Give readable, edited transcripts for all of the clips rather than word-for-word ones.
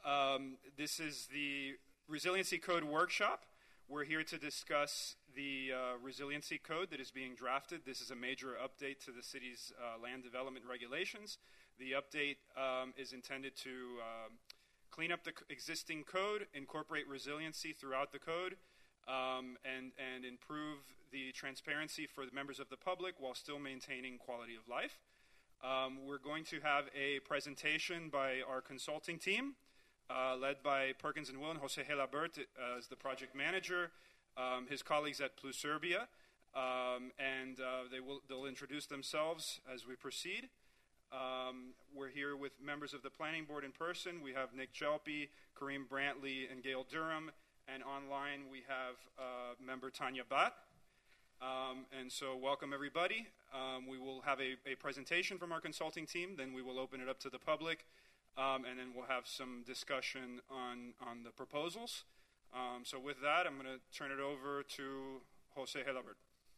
This is the Resiliency Code Workshop. We're here to discuss the Resiliency Code that is being drafted. This is a major update to the city's land development regulations. The update is intended to clean up the existing code, incorporate resiliency throughout the code, and improve the transparency for the members of the public while still maintaining quality of life. We're going to have a presentation by our consulting team, led by Perkins & Will and Jose Gelabert as the project manager, his colleagues at Pluserbia, and they'll introduce themselves as we proceed. We're here with members of the planning board in person. We have Nick Chelpy, Kareem Brantley, and Gail Durham, and online we have member Tanya Bat. And so welcome everybody. We will have a presentation from our consulting team, then we will open it up to the public, and then we'll have some discussion on the proposals. So with that, I'm going to turn it over to Jose Gelabert.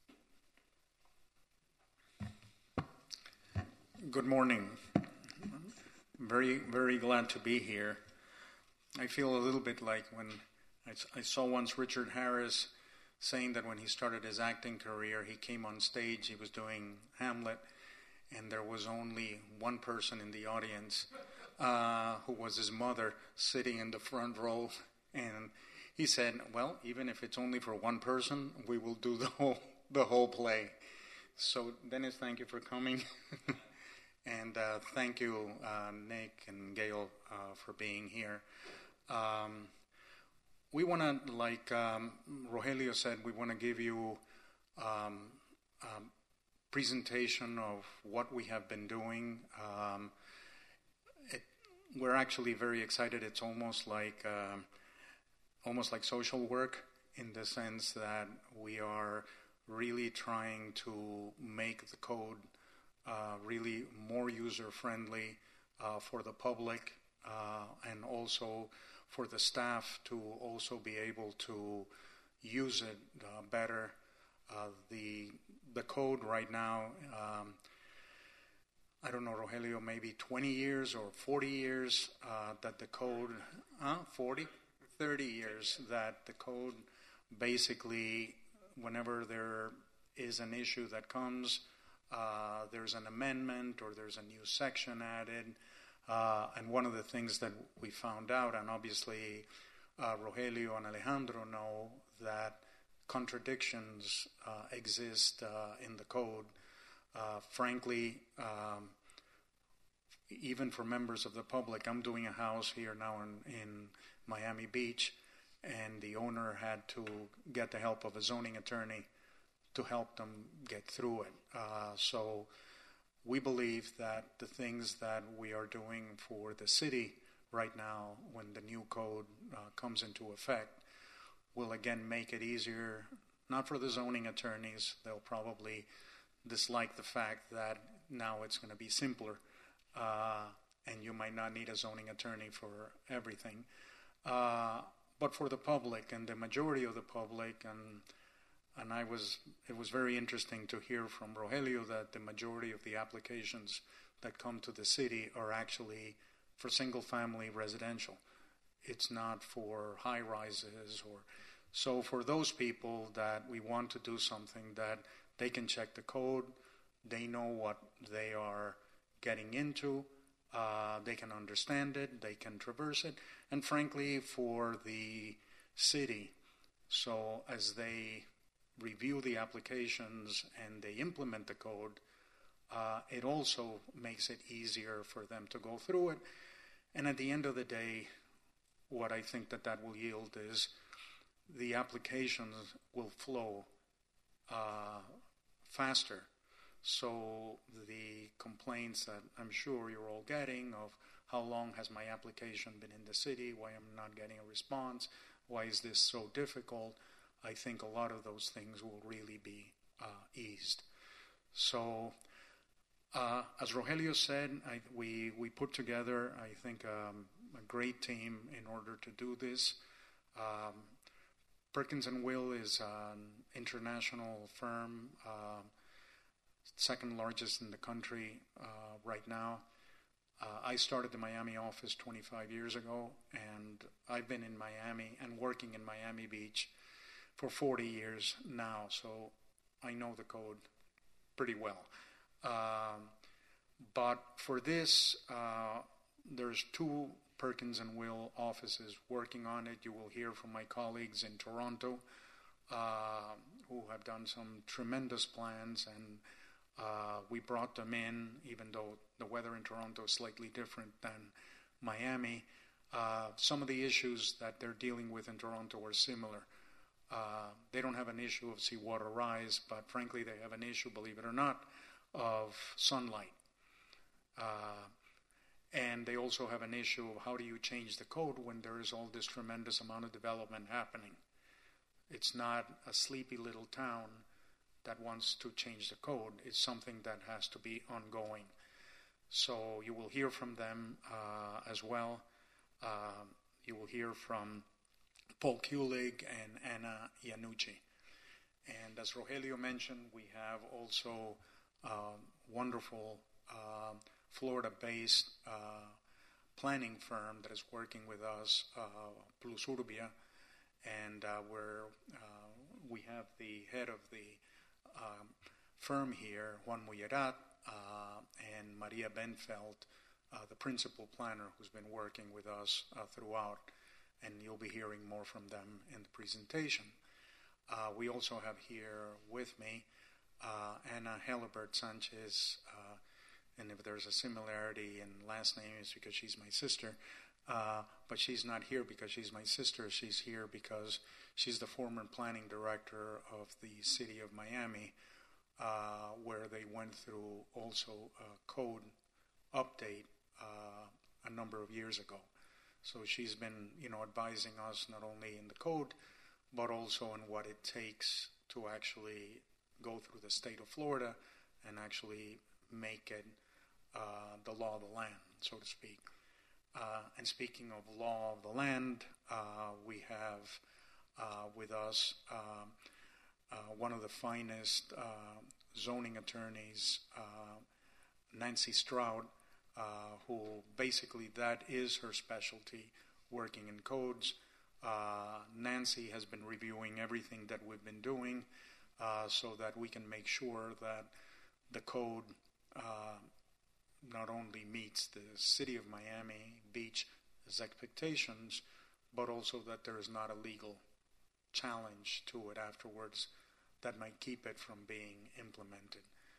Good morning. Very, very glad to be here. I feel a little bit like when I saw once Richard Harris saying that when he started his acting career, he came on stage, he was doing Hamlet, and there was only one person in the audience who was his mother sitting in the front row. And he said, well, even if it's only for one person, we will do the whole play. So, Dennis, thank you for coming. And thank you, Nick and Gail, for being here. We want to, like Rogelio said, we want to give you a presentation of what we have been doing. We're actually very excited. It's almost like social work in the sense that we are really trying to make the code really more user-friendly for the public and also for the staff to also be able to use it better. The code right now, I don't know, Rogelio, maybe 20 years or 40 years that the code, 30 years that the code basically, whenever there is an issue that comes, there's an amendment or there's a new section added. And one of the things that we found out, and obviously Rogelio and Alejandro know, that contradictions exist in the code. Frankly, even for members of the public, I'm doing a house here now in Miami Beach, and the owner had to get the help of a zoning attorney to help them get through it. So we believe that the things that we are doing for the city right now, when the new code comes into effect, will again make it easier, not for the zoning attorneys. They'll probably dislike the fact that now it's going to be simpler, and you might not need a zoning attorney for everything. But for the public and the majority of the public, and it was very interesting to hear from Rogelio that the majority of the applications that come to the city are actually for single-family residential. It's not for high-rises so for those people that we want to do something that they can check the code, they know what they are getting into, they can understand it, they can traverse it, and frankly for the city, so as they review the applications and they implement the code, it also makes it easier for them to go through it. And at the end of the day, what I think that will yield is the applications will flow faster. So the complaints that I'm sure you're all getting of how long has my application been in the city, why I'm not getting a response, why is this so difficult, I think a lot of those things will really be eased. So, as Rogelio said, we put together, I think, a great team in order to do this. Perkins & Will is an international firm, second largest in the country right now. I started the Miami office 25 years ago, and I've been in Miami and working in Miami Beach for 40 years now, so I know the code pretty well. But for this, there's two Perkins and Will offices working on it. You will hear from my colleagues in Toronto who have done some tremendous plans, and we brought them in, even though the weather in Toronto is slightly different than Miami. Some of the issues that they're dealing with in Toronto are similar. They don't have an issue of seawater rise, but frankly they have an issue, believe it or not, of sunlight. And they also have an issue of how do you change the code when there is all this tremendous amount of development happening. It's not a sleepy little town that wants to change the code. It's something that has to be ongoing. So you will hear from them as well. You will hear from Paul Kulig and Anna Iannucci. And as Rogelio mentioned, we have also wonderful Florida-based planning firm that is working with us, Plus Urbia, and where we have the head of the firm here, Juan Mullerat, and Maria Benfeld, the principal planner who's been working with us throughout, and you'll be hearing more from them in the presentation. We also have here with me Anna Helibert Sanchez, and if there's a similarity in last name, it's because she's my sister. But she's not here because she's my sister. She's here because she's the former planning director of the city of Miami, where they went through also a code update a number of years ago. So she's been, advising us not only in the code, but also in what it takes to actually go through the state of Florida and actually make it the law of the land, so to speak. And speaking of law of the land, we have with us one of the finest zoning attorneys, Nancy Stroud, who basically that is her specialty, working in codes. Nancy has been reviewing everything that we've been doing so that we can make sure that the code not only meets the city of Miami Beach's expectations, but also that there is not a legal challenge to it afterwards that might keep it from being implemented.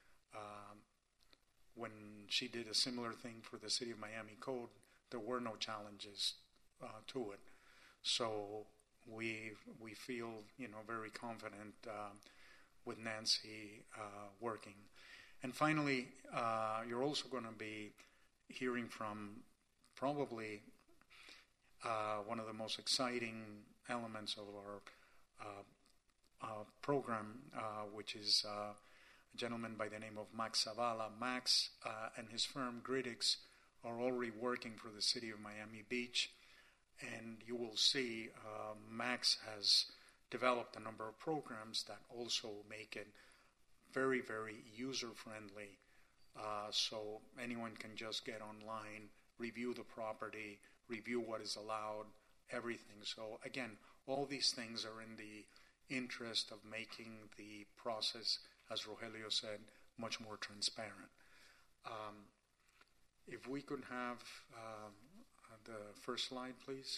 When she did a similar thing for the city of Miami code, there were no challenges to it. So we feel, very confident with Nancy working. And finally, you're also going to be hearing from probably one of the most exciting elements of our program, which is a gentleman by the name of Max Zavala. Max and his firm Gridix are already working for the city of Miami Beach, and you will see Max has developed a number of programs that also make it very, very user-friendly, so anyone can just get online, review the property, review what is allowed, everything. So again, all these things are in the interest of making the process, as Rogelio said, much more transparent. If we could have the first slide, please.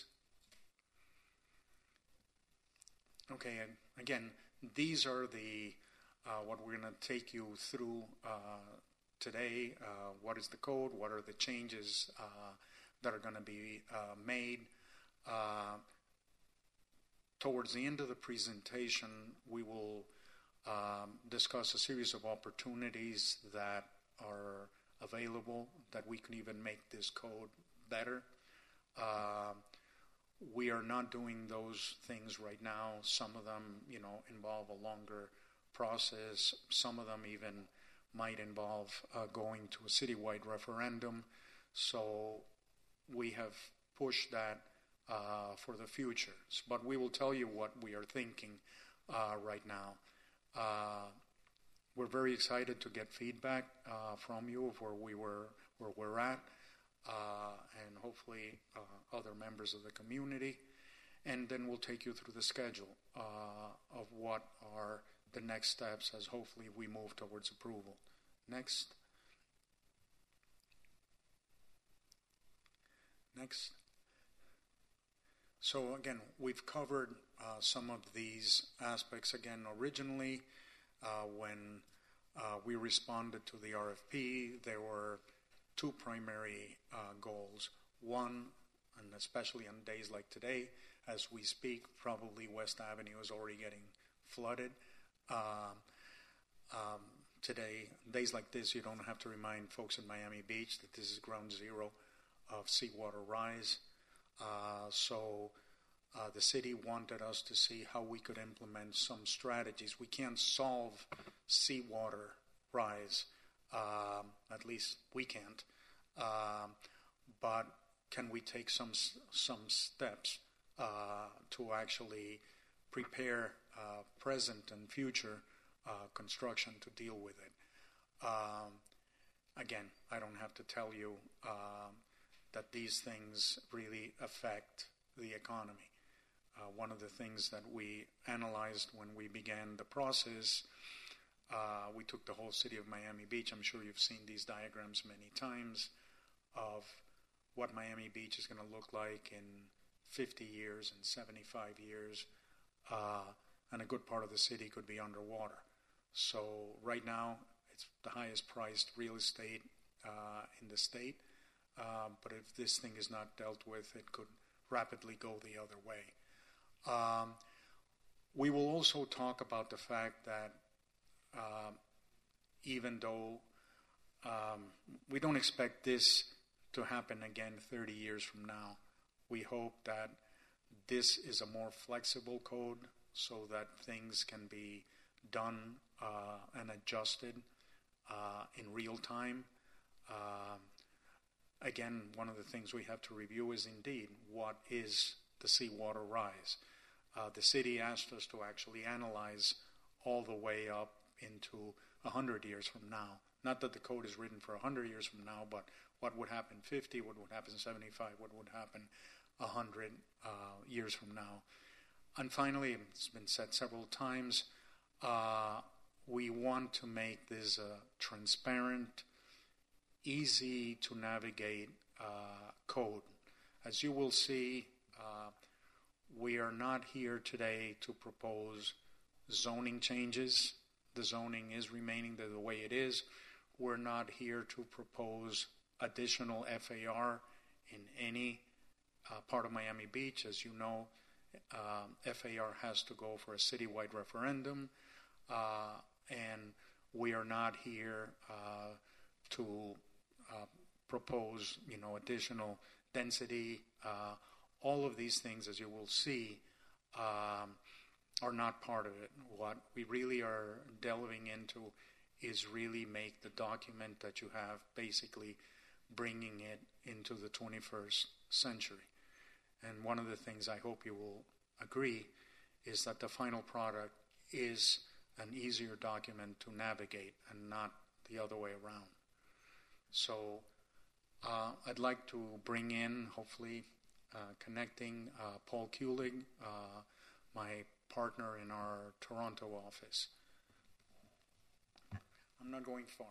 Okay, and again, these are the what we're going to take you through today. What is the code? What are the changes that are going to be made? Towards the end of the presentation, we will discuss a series of opportunities that are available that we can even make this code better. We are not doing those things right now. Some of them, involve a longer process. Some of them even might involve going to a citywide referendum. So we have pushed that for the future. But we will tell you what we are thinking right now. We're very excited to get feedback from you of where we're at. and hopefully other members of the community. And then we'll take you through the schedule of what are the next steps as hopefully we move towards approval. Next. Next. So again, we've covered some of these aspects. Again, originally, when we responded to the RFP, there were two primary goals. One, and especially on days like today, as we speak, probably West Avenue is already getting flooded. Today, days like this, you don't have to remind folks in Miami Beach that this is ground zero of seawater rise. So the city wanted us to see how we could implement some strategies. We can't solve seawater rise, at least we can't. But can we take some steps to actually prepare present and future construction to deal with it? Again, I don't have to tell you that these things really affect the economy. One of the things that we analyzed when we began the process, we took the whole city of Miami Beach. I'm sure you've seen these diagrams many times of what Miami Beach is going to look like in 50 years and 75 years, and a good part of the city could be underwater. So right now, it's the highest priced real estate in the state. But if this thing is not dealt with, it could rapidly go the other way. We will also talk about the fact that even though we don't expect this to happen again 30 years from now, we hope that this is a more flexible code so that things can be done and adjusted in real time. Again, one of the things we have to review is indeed what is the seawater rise. The city asked us to actually analyze all the way up into 100 years from now. Not that the code is written for 100 years from now, but what would happen 50, what would happen 75, what would happen 100 years from now. And finally, it's been said several times, we want to make this a transparent, easy to navigate code. As you will see, we are not here today to propose zoning changes. The zoning is remaining the way it is. We're not here to propose additional FAR in any part of Miami Beach. As you know, FAR has to go for a citywide referendum, and we are not here to propose, additional density. All of these things, as you will see, are not part of it. What we really are delving into is really make the document that you have basically bringing it into the 21st century. And one of the things I hope you will agree is that the final product is an easier document to navigate and not the other way around. So I'd like to bring in, hopefully, connecting Paul Kulig, my partner in our Toronto office. I'm not going far.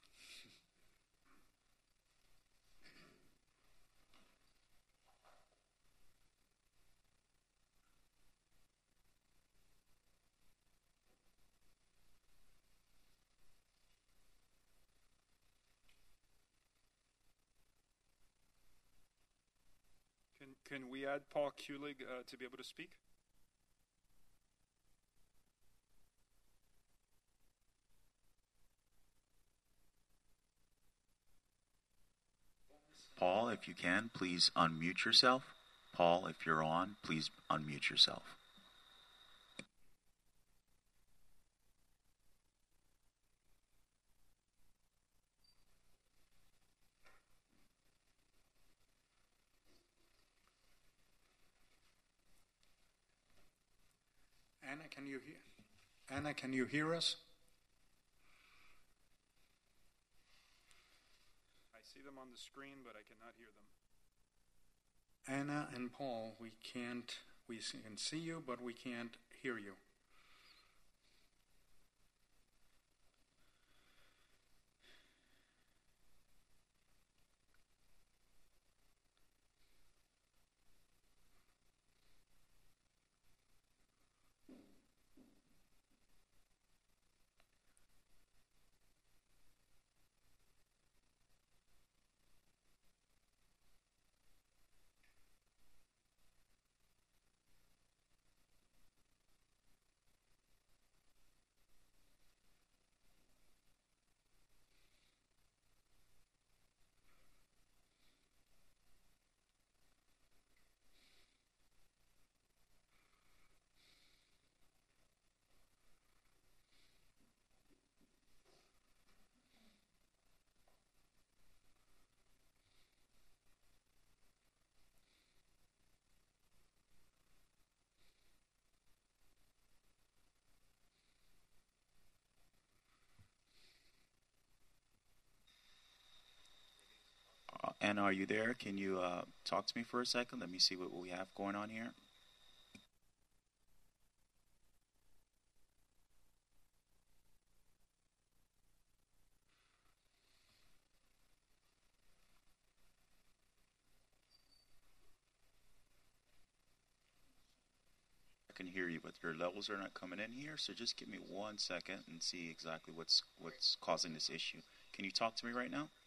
Can we add Paul Kulig to be able to speak? Paul, if you can, please unmute yourself. Paul, if you're on, please unmute yourself. Anna, can you hear us? I see them on the screen, but I cannot hear them. Anna and Paul, we can see you, but we can't hear you. Anna, are you there? Can you talk to me for a second? Let me see what we have going on here. I can hear you, but your levels are not coming in here, so just give me 1 second and see exactly what's causing this issue. Can you talk to me right now?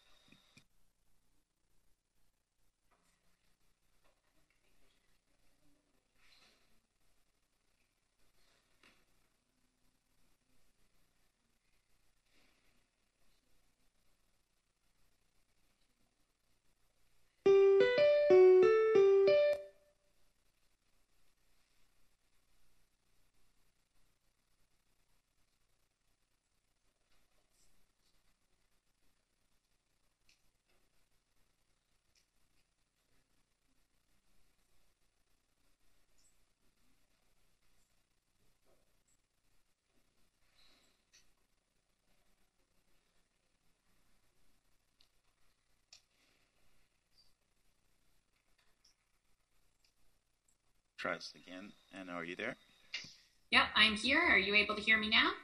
Try this again. Anna, are you there? Yep, I'm here. Are you able to hear me now?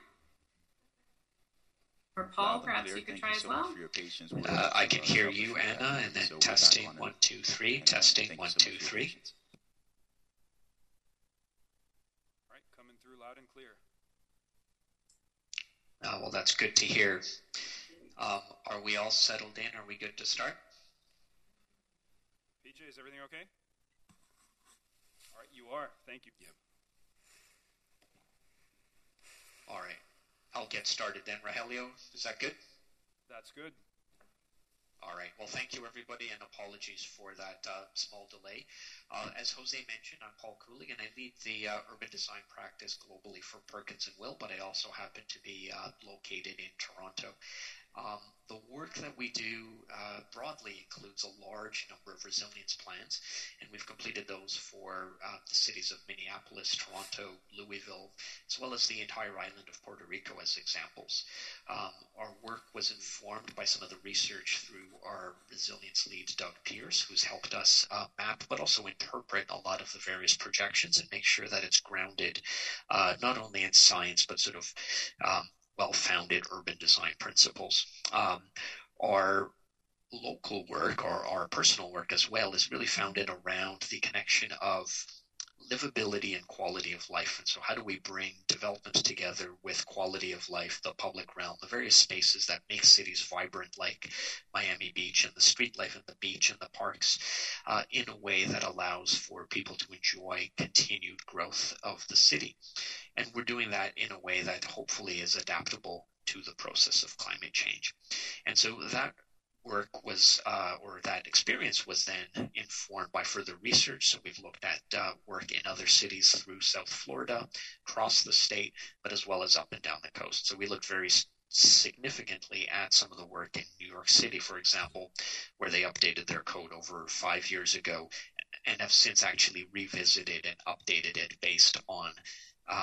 Or Paul, perhaps you could try as well. I can hear you, Anna, and then testing 1, 2, 3. Testing 1, 2, 3. All right, coming through loud and clear. Well, that's good to hear. Are we all settled in? Are we good to start? PJ, is everything okay? All right, you are. Thank you. Yep. All right. I'll get started then, Rogelio. Is that good? That's good. All right. Well, thank you, everybody, and apologies for that small delay. As Jose mentioned, I'm Paul Cooley, and I lead the urban design practice globally for Perkins & Will, but I also happen to be located in Toronto. The work that we do broadly includes a large number of resilience plans, and we've completed those for the cities of Minneapolis, Toronto, Louisville, as well as the entire island of Puerto Rico as examples. Our work was informed by some of the research through our resilience lead, Doug Pierce, who's helped us map but also interpret a lot of the various projections and make sure that it's grounded not only in science but sort of well-founded urban design principles. Our local work, or our personal work as well, is really founded around the connection of livability and quality of life. And so how do we bring development together with quality of life, the public realm, the various spaces that make cities vibrant, like Miami Beach and the street life and the beach and the parks, in a way that allows for people to enjoy continued growth of the city. And we're doing that in a way that hopefully is adaptable to the process of climate change. And so that work was, or that experience was then informed by further research. So we've looked at work in other cities through South Florida, across the state, but as well as up and down the coast. So we looked very significantly at some of the work in New York City, for example, where they updated their code over 5 years ago and have since actually revisited and updated it based on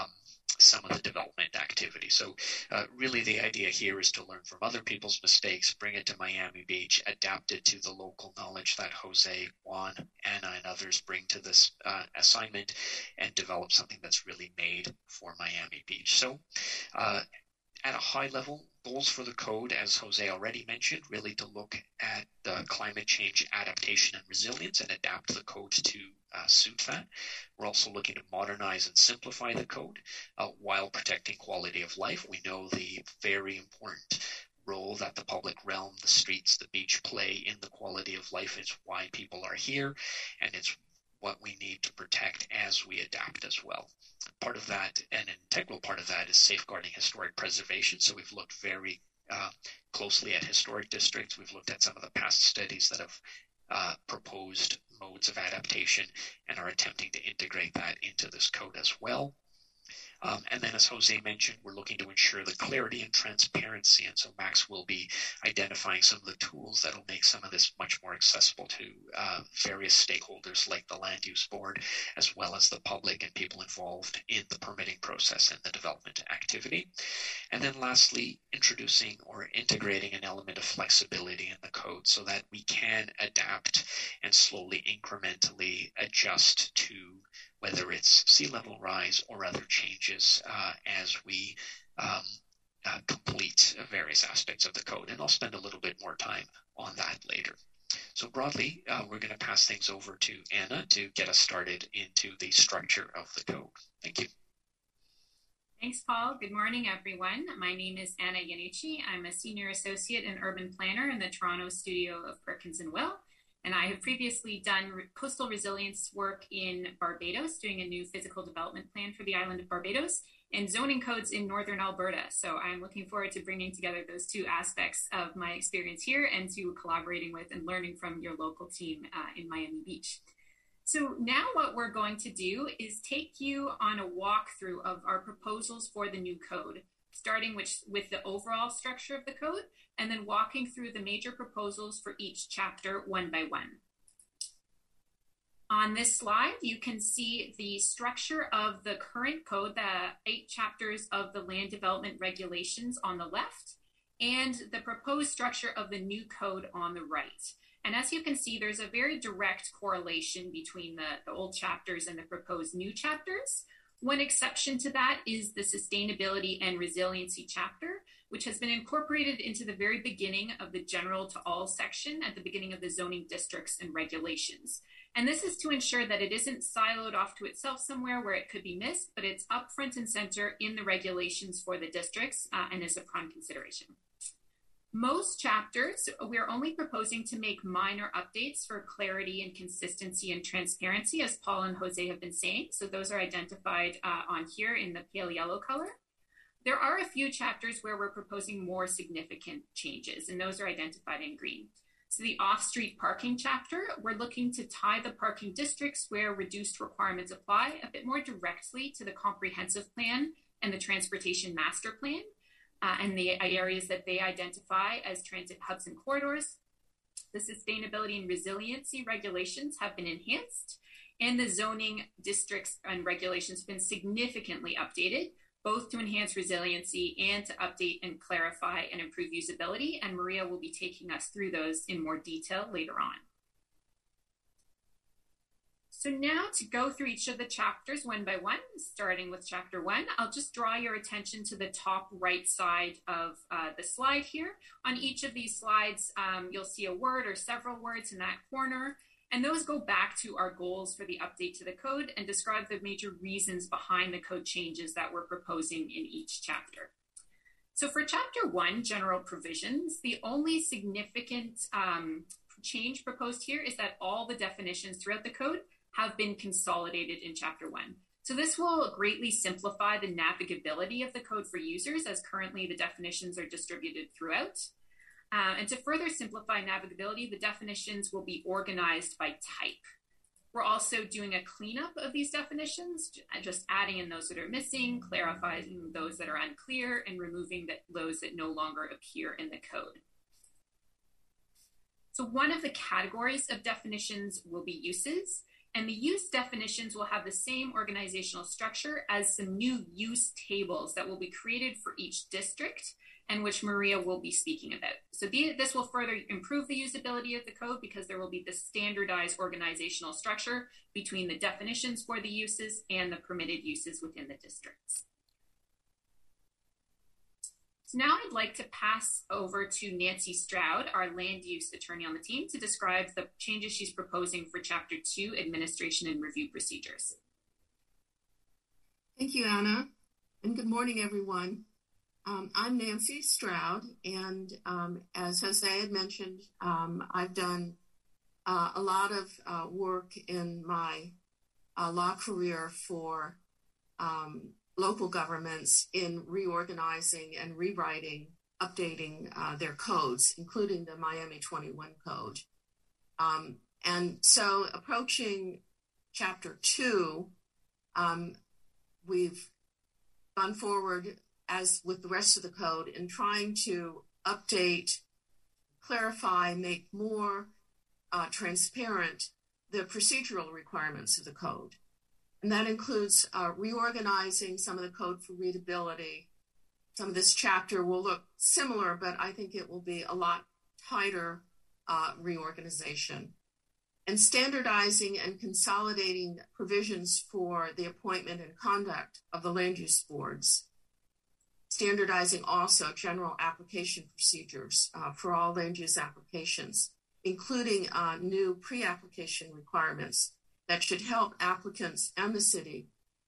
some of the development activity. So really the idea here is to learn from other people's mistakes, bring it to Miami Beach, adapt it to the local knowledge that Jose, Juan, Anna, and others bring to this assignment, and develop something that's really made for Miami Beach. So at a high level, goals for the code, as Jose already mentioned, really to look at the climate change adaptation and resilience and adapt the code to suit that. We're also looking to modernize and simplify the code while protecting quality of life. We know the very important role that the public realm, the streets, the beach play in the quality of life. Is why people are here, and it's what we need to protect as we adapt as well. Part of that, an integral part of that, is safeguarding historic preservation. So we've looked very closely at historic districts. We've looked at some of the past studies that have proposed modes of adaptation and are attempting to integrate that into this code as well. And then, as Jose mentioned, we're looking to ensure the clarity and transparency. And so Max will be identifying some of the tools that will make some of this much more accessible to various stakeholders like the Land Use Board, as well as the public and people involved in the permitting process and the development activity. And then lastly, introducing or integrating an element of flexibility in the code so that we can adapt and slowly, incrementally adjust to whether it's sea level rise or other changes as we complete various aspects of the code. And I'll spend a little bit more time on that later. So broadly, we're going to pass things over to Anna to get us started into the structure of the code. Thank you. Thanks, Paul. Good morning, everyone. My name is Anna Yanucci. I'm a Senior Associate and Urban Planner in the Toronto studio of Perkins & Will. And I have previously done coastal resilience work in Barbados, doing a new physical development plan for the island of Barbados, and zoning codes in northern Alberta. So I'm looking forward to bringing together those two aspects of my experience here and to collaborating with and learning from your local team in Miami Beach. So now what we're going to do is take you on a walkthrough of our proposals for the new code, starting with the overall structure of the code, and then walking through the major proposals for each chapter one by one. On this slide, you can see the structure of the current code, the 8 chapters of the land development regulations on the left, and the proposed structure of the new code on the right. And as you can see, there's a very direct correlation between the old chapters and the proposed new chapters. One exception to that is the sustainability and resiliency chapter, which has been incorporated into the very beginning of the general to all section at the beginning of the zoning districts and regulations. And this is to ensure that it isn't siloed off to itself somewhere where it could be missed, but it's up front and center in the regulations for the districts and is a prime consideration. Most chapters, we're only proposing to make minor updates for clarity and consistency and transparency, as Paul and Jose have been saying. So those are identified on here in the pale yellow color. There are a few chapters where we're proposing more significant changes, and those are identified in green. So the off-street parking chapter, we're looking to tie the parking districts where reduced requirements apply a bit more directly to the comprehensive plan and the transportation master plan. And the areas that they identify as transit hubs and corridors. The sustainability and resiliency regulations have been enhanced, and the zoning districts and regulations have been significantly updated, both to enhance resiliency and to update and clarify and improve usability. And Maria will be taking us through those in more detail later on. So now to go through each of the chapters one by one, starting with chapter 1, I'll just draw your attention to the top right side of the slide here. On each of these slides, you'll see a word or several words in that corner, and those go back to our goals for the update to the code and describe the major reasons behind the code changes that we're proposing in each chapter. So for chapter 1, general provisions, the only significant change proposed here is that all the definitions throughout the code have been consolidated in chapter 1. So this will greatly simplify the navigability of the code for users, as currently the definitions are distributed throughout. And to further simplify navigability, the definitions will be organized by type. We're also doing a cleanup of these definitions, just adding in those that are missing, clarifying those that are unclear, and removing those that no longer appear in the code. So one of the categories of definitions will be uses. And the use definitions will have the same organizational structure as some new use tables that will be created for each district, and which Maria will be speaking about. So this will further improve the usability of the code because there will be the standardized organizational structure between the definitions for the uses and the permitted uses within the districts. So now I'd like to pass over to Nancy Stroud, our land use attorney on the team, to describe the changes she's proposing for Chapter 2, Administration and Review Procedures. Thank you, Anna, and good morning, everyone. I'm Nancy Stroud, and as Jose had mentioned, I've done a lot of work in my law career for local governments in reorganizing and rewriting, updating their codes, including the Miami 21 code. And so approaching Chapter 2, we've gone forward as with the rest of the code in trying to update, clarify, make more transparent the procedural requirements of the code. And that includes reorganizing some of the code for readability. Some of this chapter will look similar, but I think it will be a lot tighter reorganization. And standardizing and consolidating provisions for the appointment and conduct of the land use boards. Standardizing also general application procedures for all land use applications, including new pre-application requirements that should help applicants and the city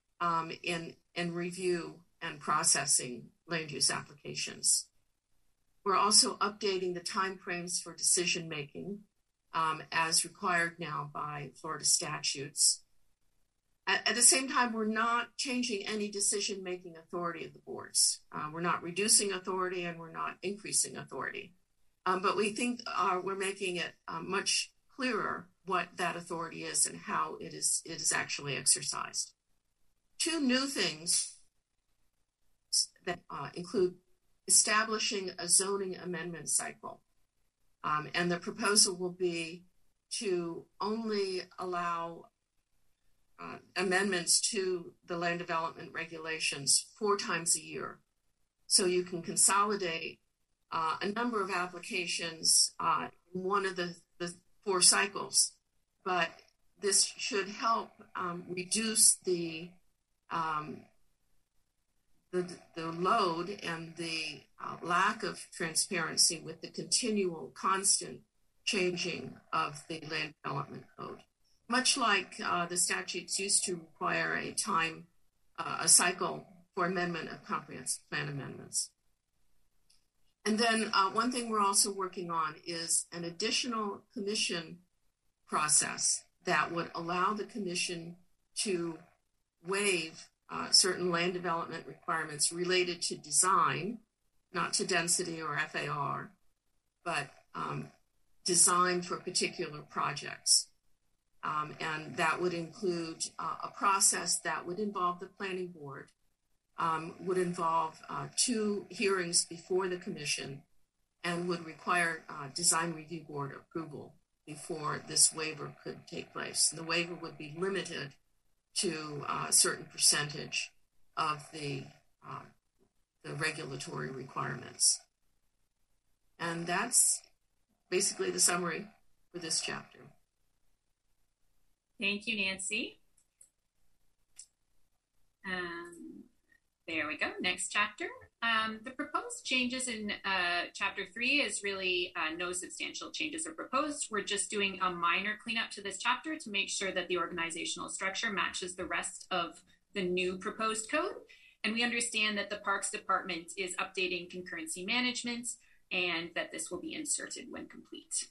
in review and processing land use applications. We're also updating the timeframes for decision making as required now by Florida statutes. At the same time, we're not changing any decision-making authority of the boards. We're not reducing authority and we're not increasing authority. But we think we're making it much clearer what that authority is and how it is actually exercised. Two new things that include establishing a zoning amendment cycle. And the proposal will be to only allow amendments to the land development regulations 4 times a year. So you can consolidate a number of applications in one of the 4 cycles, but this should help reduce the load and the lack of transparency with the continual, constant changing of the land development code. Much like the statutes used to require a cycle for amendment of comprehensive plan amendments. And then one thing we're also working on is an additional commission process that would allow the commission to waive certain land development requirements related to design, not to density or FAR, but design for particular projects. And that would include a process that would involve the planning board, would involve 2 hearings before the commission, and would require design review board approval before this waiver could take place. And the waiver would be limited to a certain percentage of the regulatory requirements. And that's basically the summary for this chapter. Thank you, Nancy. There we go. Next chapter. The proposed changes in Chapter 3 is really no substantial changes are proposed. We're just doing a minor cleanup to this chapter to make sure that the organizational structure matches the rest of the new proposed code. And we understand that the Parks Department is updating concurrency management and that this will be inserted when complete.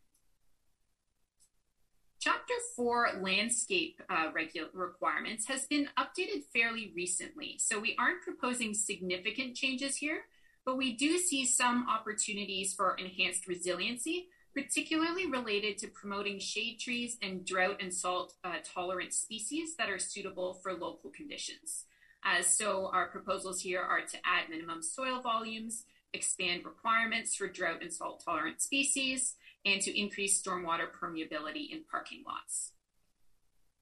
Chapter 4 landscape requirements has been updated fairly recently, so we aren't proposing significant changes here, but we do see some opportunities for enhanced resiliency, particularly related to promoting shade trees and drought and salt tolerant species that are suitable for local conditions. So our proposals here are to add minimum soil volumes, expand requirements for drought and salt tolerant species, and to increase stormwater permeability in parking lots.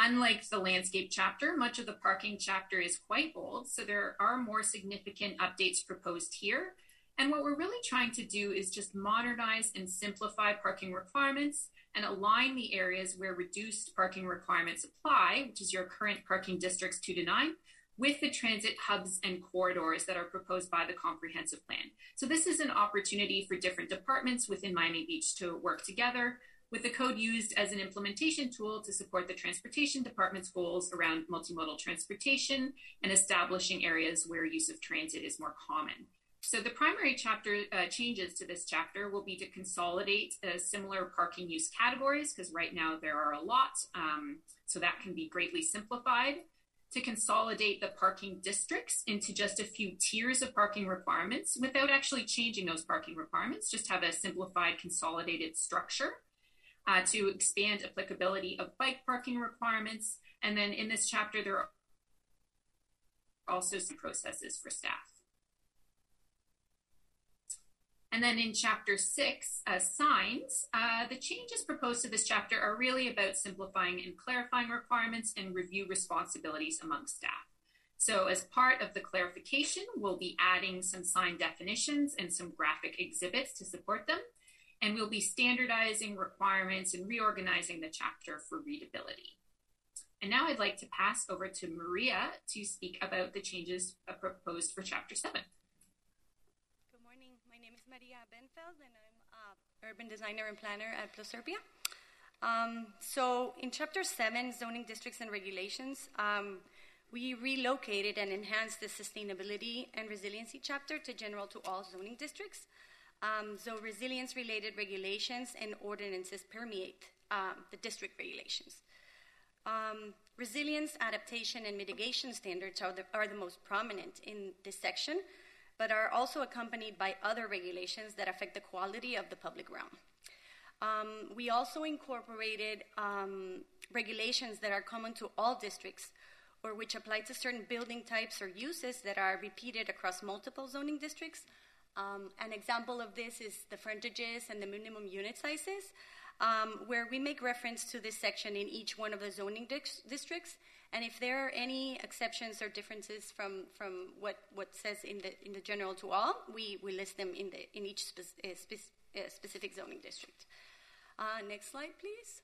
Unlike the landscape chapter, much of the parking chapter is quite old, so there are more significant updates proposed here. And what we're really trying to do is just modernize and simplify parking requirements and align the areas where reduced parking requirements apply, which is your current parking districts 2 to 9, with the transit hubs and corridors that are proposed by the comprehensive plan. So this is an opportunity for different departments within Miami Beach to work together, with the code used as an implementation tool to support the transportation department's goals around multimodal transportation and establishing areas where use of transit is more common. So the primary chapter changes to this chapter will be to consolidate similar parking use categories, because right now there are a lot, so that can be greatly simplified. To consolidate the parking districts into just a few tiers of parking requirements without actually changing those parking requirements, just have a simplified consolidated structure. To expand applicability of bike parking requirements. And then in this chapter, there are also some processes for staff. And then in chapter 6, signs, the changes proposed to this chapter are really about simplifying and clarifying requirements and review responsibilities among staff. So as part of the clarification, we'll be adding some sign definitions and some graphic exhibits to support them. And we'll be standardizing requirements and reorganizing the chapter for readability. And now I'd like to pass over to Maria to speak about the changes proposed for chapter 7. Good morning. My name is Maria Benfeld, and I'm urban designer and planner at Proserpia. So in chapter 7, zoning districts and regulations, we relocated and enhanced the sustainability and resiliency chapter to general to all zoning districts. So resilience-related regulations and ordinances permeate the district regulations. Resilience, adaptation, and mitigation standards are the most prominent in this section, but are also accompanied by other regulations that affect the quality of the public realm. We also incorporated regulations that are common to all districts, or which apply to certain building types or uses that are repeated across multiple zoning districts. An example of this is the frontages and the minimum unit sizes, where we make reference to this section in each one of the zoning districts. And if there are any exceptions or differences from what says in the general to all, we list them in each specific zoning district. Next slide, please.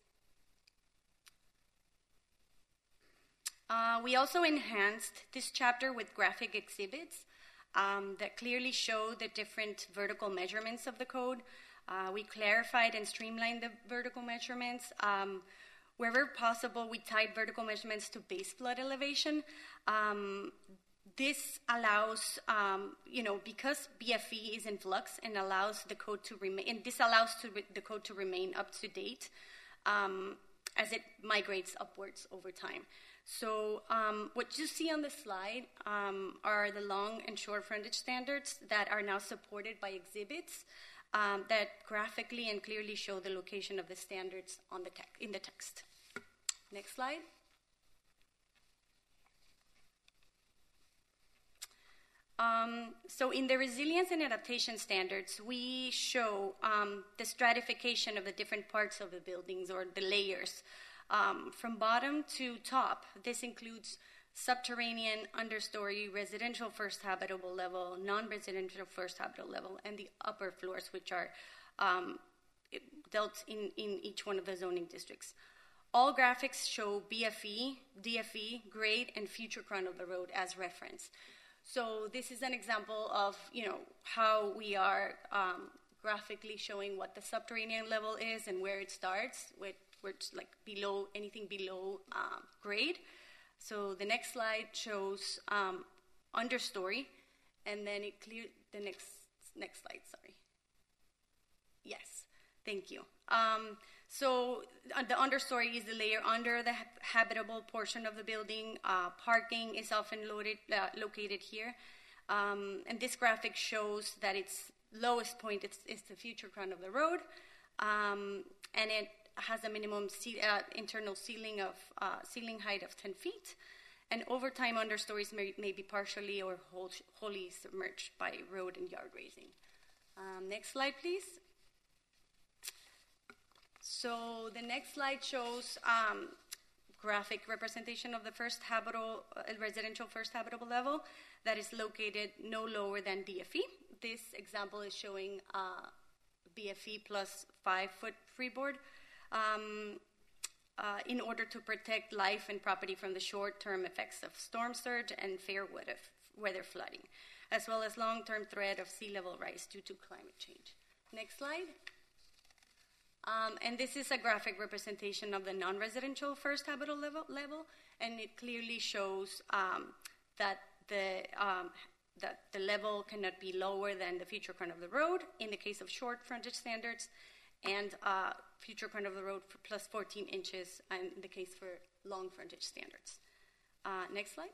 We also enhanced this chapter with graphic exhibits that clearly show the different vertical measurements of the code. We clarified and streamlined the vertical measurements. Wherever possible, we tied vertical measurements to base flood elevation. This allows, because BFE is in flux and allows the code to remain, and this allows the code to remain up to date as it migrates upwards over time. So what you see on the slide are the long and short frontage standards that are now supported by exhibits that graphically and clearly show the location of the standards on in the text. Next slide. So in the resilience and adaptation standards, we show the stratification of the different parts of the buildings or the layers. From bottom to top, this includes subterranean, understory, residential first habitable level, non-residential first habitable level, and the upper floors, which are dealt in each one of the zoning districts. All graphics show BFE, DFE, grade, and future crown of the road as reference. So this is an example of how we are graphically showing what the subterranean level is and where it starts, where it's like anything below grade. So the next slide shows understory, and then the next slide, sorry. Yes, thank you. So the understory is the layer under the habitable portion of the building. Parking is often located here. And this graphic shows that its lowest point is the future crown of the road. And it has a minimum internal ceiling height of 10 feet. And over time, understories may be partially or wholly submerged by road and yard raising. Next slide, please. So the next slide shows graphic representation of the residential first habitable level that is located no lower than BFE. This example is showing BFE plus 5-foot freeboard in order to protect life and property from the short-term effects of storm surge and fair weather flooding, as well as long-term threat of sea level rise due to climate change. Next slide. And this is a graphic representation of the non-residential first habitable level, and it clearly shows that the level cannot be lower than the future current of the road in the case of short frontage standards, and future current of the road for plus 14 inches in the case for long frontage standards. Next slide.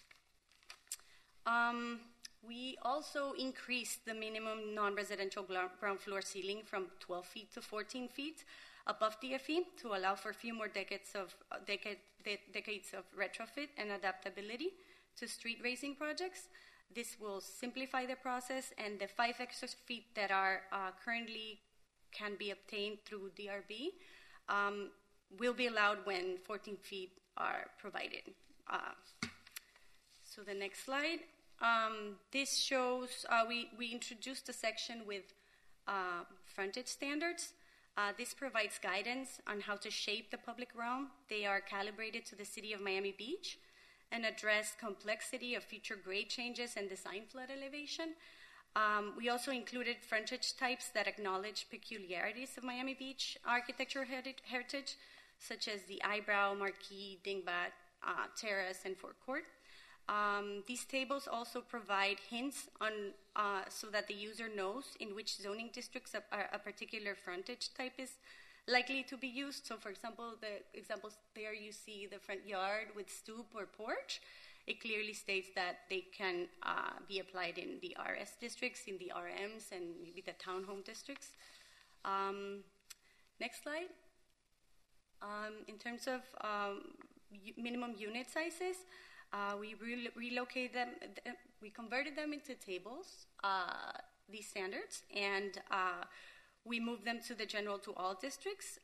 We also increased the minimum non-residential ground floor ceiling from 12 feet to 14 feet above DFE to allow for a few more decades of retrofit and adaptability to street raising projects. This will simplify the process, and the 5 extra feet that are currently can be obtained through DRB will be allowed when 14 feet are provided. So the next slide. This shows, we introduced a section with frontage standards. This provides guidance on how to shape the public realm. They are calibrated to the city of Miami Beach and address complexity of future grade changes and design flood elevation. We also included frontage types that acknowledge peculiarities of Miami Beach architecture heritage, such as the eyebrow, marquee, dingbat, terrace, and forecourt. These tables also provide hints on so that the user knows in which zoning districts a particular frontage type is likely to be used. So, for example, the examples there you see the front yard with stoop or porch. It clearly states that they can be applied in the RS districts, in the RMs, and maybe the townhome districts. Next slide. In terms of minimum unit sizes, we relocated them, we converted them into tables, these standards, and we moved them to the general to all districts.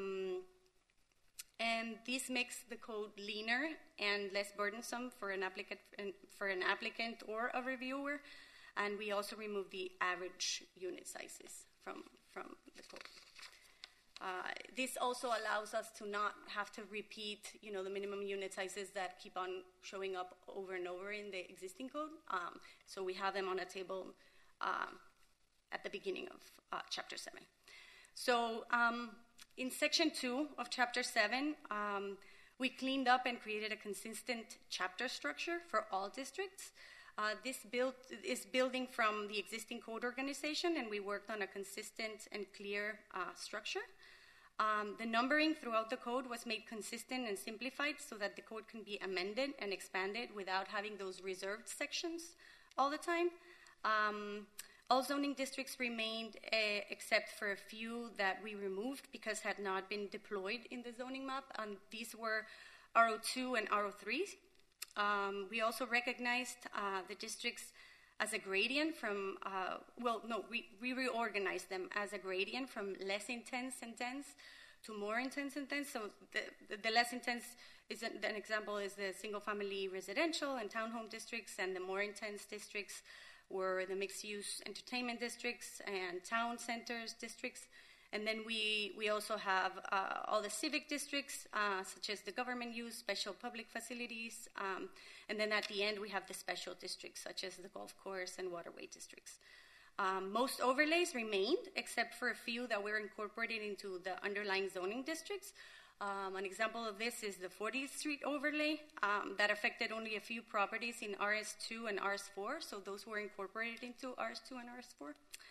And this makes the code leaner and less burdensome for an applicant or a reviewer. And we also remove the average unit sizes from the code. This also allows us to not have to repeat, the minimum unit sizes that keep on showing up over and over in the existing code. So we have them on a table at the beginning of Chapter 7. So in Section 2 of Chapter 7, we cleaned up and created a consistent chapter structure for all districts. This is building from the existing code organization, and we worked on a consistent and clear structure. The numbering throughout the code was made consistent and simplified so that the code can be amended and expanded without having those reserved sections all the time. All zoning districts remained except for a few that we removed because had not been deployed in the zoning map, and these were RO2 and RO3. We also recognized the districts as a gradient from, we reorganized them as a gradient from less intense and dense to more intense and dense. So the less intense is an example is the single-family residential and townhome districts, and the more intense districts were the mixed-use entertainment districts and town centers districts. And then we also have all the civic districts, such as the government use, special public facilities, and then at the end we have the special districts, such as the golf course and waterway districts. Most overlays remained, except for a few that were incorporated into the underlying zoning districts. An example of this is the 40th Street overlay that affected only a few properties in RS2 and RS4, so those were incorporated into RS2 and RS4.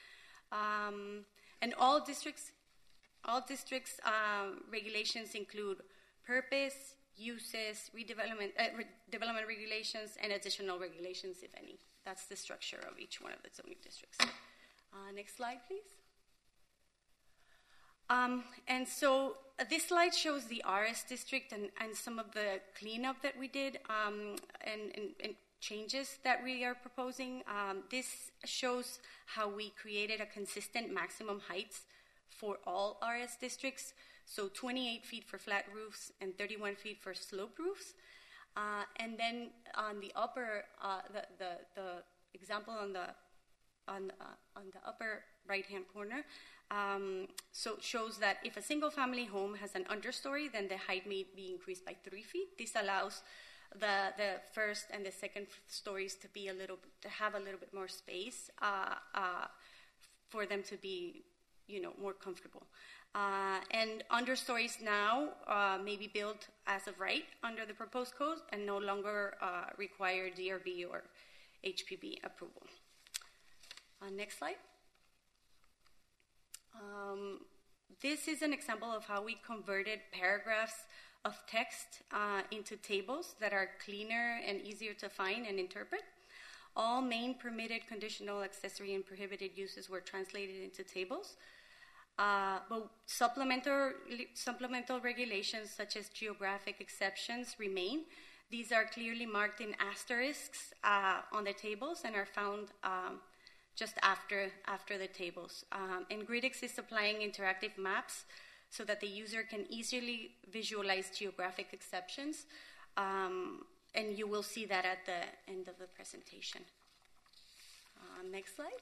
And all districts regulations include purpose, uses, development regulations, and additional regulations, if any. That's the structure of each one of the zoning districts. Next slide, please. And so this slide shows the RS district and some of the cleanup that we did and changes that we are proposing. This shows how we created a consistent maximum heights for all RS districts So 28 feet for flat roofs and 31 feet for sloped roofs. And then on the upper, the example on the upper right-hand corner, so shows that if a single-family home has an understory, then the height may be increased by 3 feet. This allows the first and the second stories to have a little bit more space for them to be, more comfortable. And understories now may be built as of right under the proposed code and no longer require DRB or HPB approval. Next slide. This is an example of how we converted paragraphs of text into tables that are cleaner and easier to find and interpret. All main permitted, conditional, accessory, and prohibited uses were translated into tables. But supplemental regulations such as geographic exceptions remain. These are clearly marked in asterisks on the tables and are found just after the tables. And Gridix is supplying interactive maps so that the user can easily visualize geographic exceptions. And you will see that at the end of the presentation. Next slide.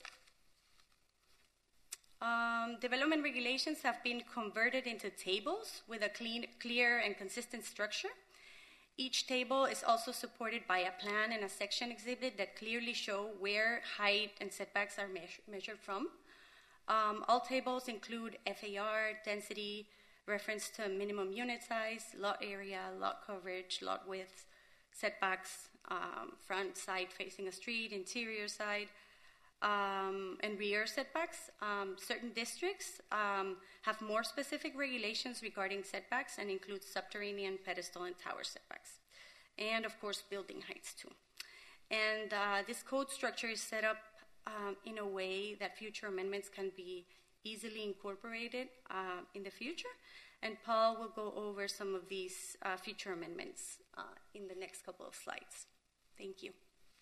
Development regulations have been converted into tables with a clear and consistent structure. Each table is also supported by a plan and a section exhibit that clearly show where height and setbacks are measured from. All tables include FAR, density, reference to minimum unit size, lot area, lot coverage, lot width, setbacks, front side facing a street, interior side, and rear setbacks. Certain districts have more specific regulations regarding setbacks and include subterranean, pedestal, and tower setbacks. And, of course, building heights, too. And this code structure is set up in a way that future amendments can be easily incorporated in the future. And Paul will go over some of these future amendments in the next couple of slides. Thank you.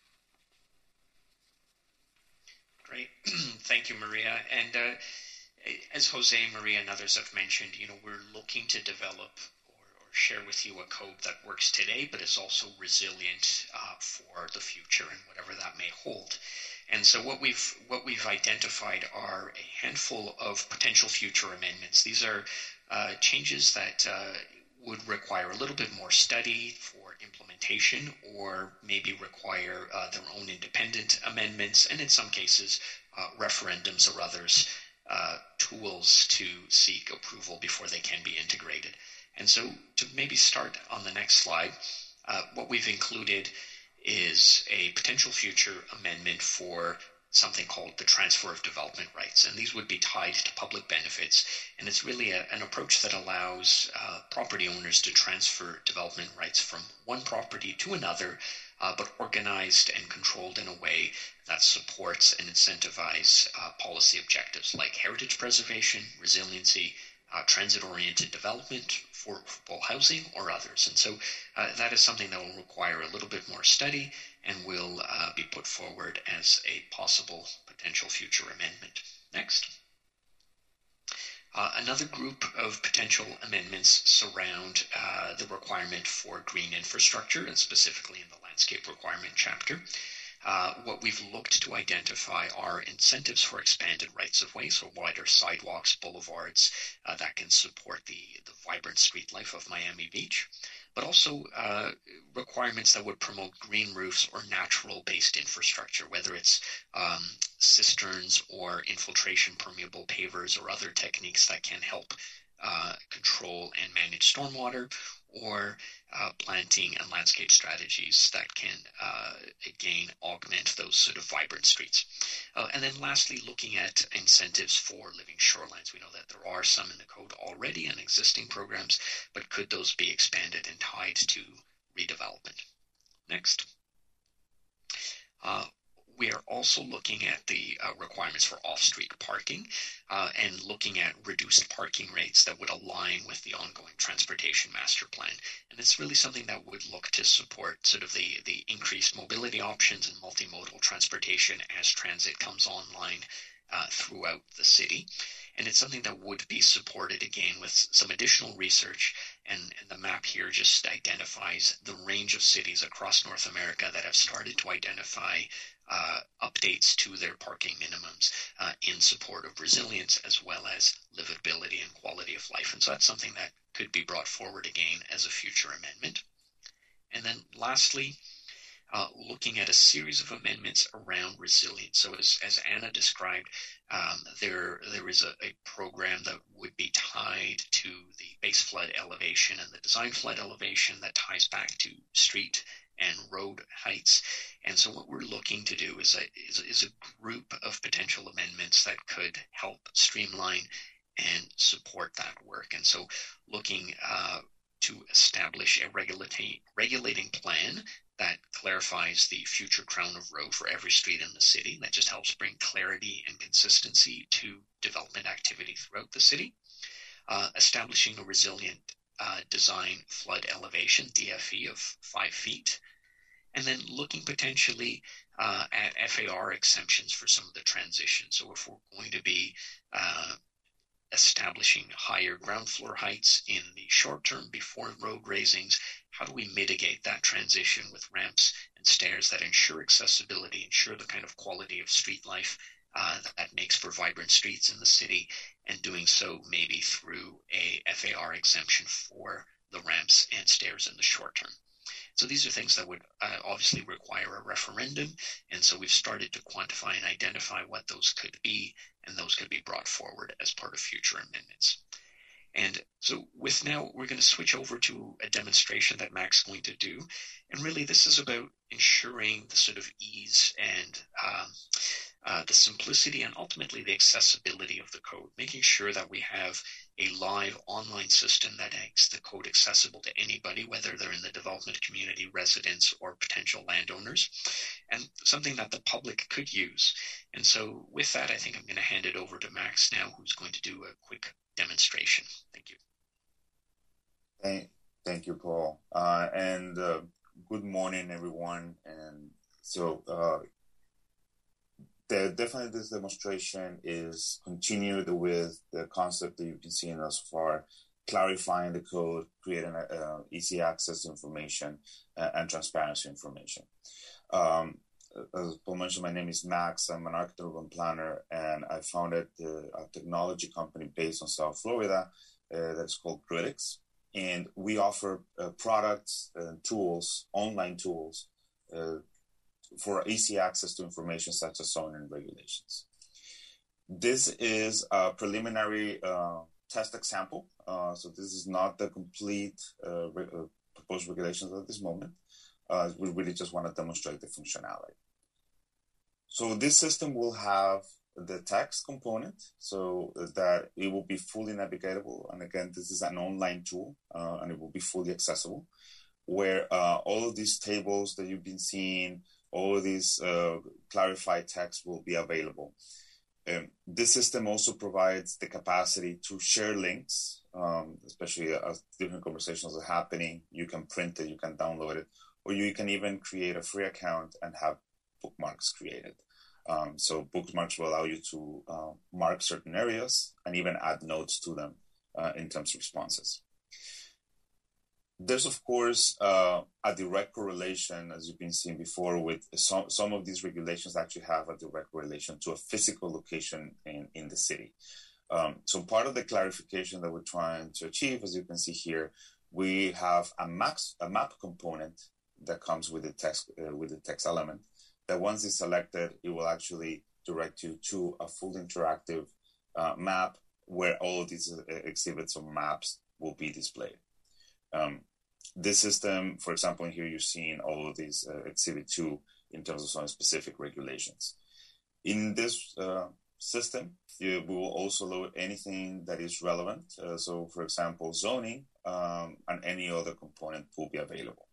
Great. Thank you, Maria. And as Jose, Maria, and others have mentioned, we're looking to develop or share with you a code that works today, but is also resilient for the future and whatever that may hold. And so what we've identified are a handful of potential future amendments. These are changes that would require a little bit more study for implementation, or maybe require their own independent amendments, and in some cases referendums or others tools to seek approval before they can be integrated. And so to maybe start on the next slide, what we've included is a potential future amendment for something called the transfer of development rights. And these would be tied to public benefits. And it's really an approach that allows property owners to transfer development rights from one property to another, but organized and controlled in a way that supports and incentivizes policy objectives like heritage preservation, resiliency, transit-oriented development, for affordable housing, or others. And so that is something that will require a little bit more study and will be put forward as a possible potential future amendment. Next. Another group of potential amendments surround the requirement for green infrastructure, and specifically in the landscape requirement chapter. What we've looked to identify are incentives for expanded rights-of-way, so wider sidewalks, boulevards that can support the vibrant street life of Miami Beach, but also requirements that would promote green roofs or natural-based infrastructure, whether it's cisterns or infiltration permeable pavers or other techniques that can help control and manage stormwater, or planting and landscape strategies that can, again, augment those sort of vibrant streets. And then lastly, looking at incentives for living shorelines. We know that there are some in the code already and existing programs, but could those be expanded and tied to redevelopment? Next. We are also looking at the requirements for off-street parking and looking at reduced parking rates that would align with the ongoing transportation master plan. And it's really something that would look to support sort of the increased mobility options and multimodal transportation as transit comes online throughout the city. And it's something that would be supported, again, with some additional research. And the map here just identifies the range of cities across North America that have started to identify updates to their parking minimums in support of resilience, as well as livability and quality of life. And so that's something that could be brought forward again as a future amendment. And then lastly, looking at a series of amendments around resilience. So as Anna described, there is a program that would be tied to the base flood elevation and the design flood elevation that ties back to street and road heights. And so what we're looking to do is a group of potential amendments that could help streamline and support that work. And so looking to establish a regulating plan that clarifies the future crown of road for every street in the city. That just helps bring clarity and consistency to development activity throughout the city. Establishing a resilient design flood elevation, DFE, of 5 feet. And then looking potentially at FAR exemptions for some of the transitions. So if we're going to be establishing higher ground floor heights in the short term before road raisings, how do we mitigate that transition with ramps and stairs that ensure accessibility, ensure the kind of quality of street life that makes for vibrant streets in the city, and doing so maybe through a FAR exemption for the ramps and stairs in the short term. So these are things that would obviously require a referendum, and so we've started to quantify and identify what those could be, and those could be brought forward as part of future amendments. And so with now, we're going to switch over to a demonstration that Mac's going to do. And really, this is about ensuring the sort of ease and the simplicity and ultimately the accessibility of the code, making sure that we have a live online system that makes the code accessible to anybody, whether they're in the development community, residents, or potential landowners, and something that the public could use. And so with that, I think I'm going to hand it over to Max now, who's going to do a quick demonstration. Thank you. Thank you, Paul. And good morning, everyone. And so definitely this demonstration is continued with the concept that you've been seeing thus far, clarifying the code, creating easy access to information and transparency information. As Paul mentioned, my name is Max. I'm an architect urban planner, and I founded a technology company based on South Florida that's called Gridix. And we offer products and tools, online tools, for easy access to information such as zoning regulations. This is a preliminary test example. So this is not the complete proposed regulations at this moment. We really just want to demonstrate the functionality. So this system will have the text component so that it will be fully navigatable. And again, this is an online tool and it will be fully accessible, where all of these tables that you've been seeing, all of these clarified text will be available. This system also provides the capacity to share links, especially as different conversations are happening. You can print it, you can download it, or you can even create a free account and have bookmarks created. So bookmarks will allow you to mark certain areas and even add notes to them in terms of responses. There's, of course, a direct correlation, as you've been seeing before, with some of these regulations actually have a direct correlation to a physical location in the city. So part of the clarification that we're trying to achieve, as you can see here, we have a map component that comes with the text element, that once it's selected, it will actually direct you to a full interactive map where all of these exhibits or maps will be displayed. This system, for example, in here you're seeing all of these Exhibit 2 in terms of some specific regulations. In this system, we will also load anything that is relevant. So, for example, zoning and any other component will be available.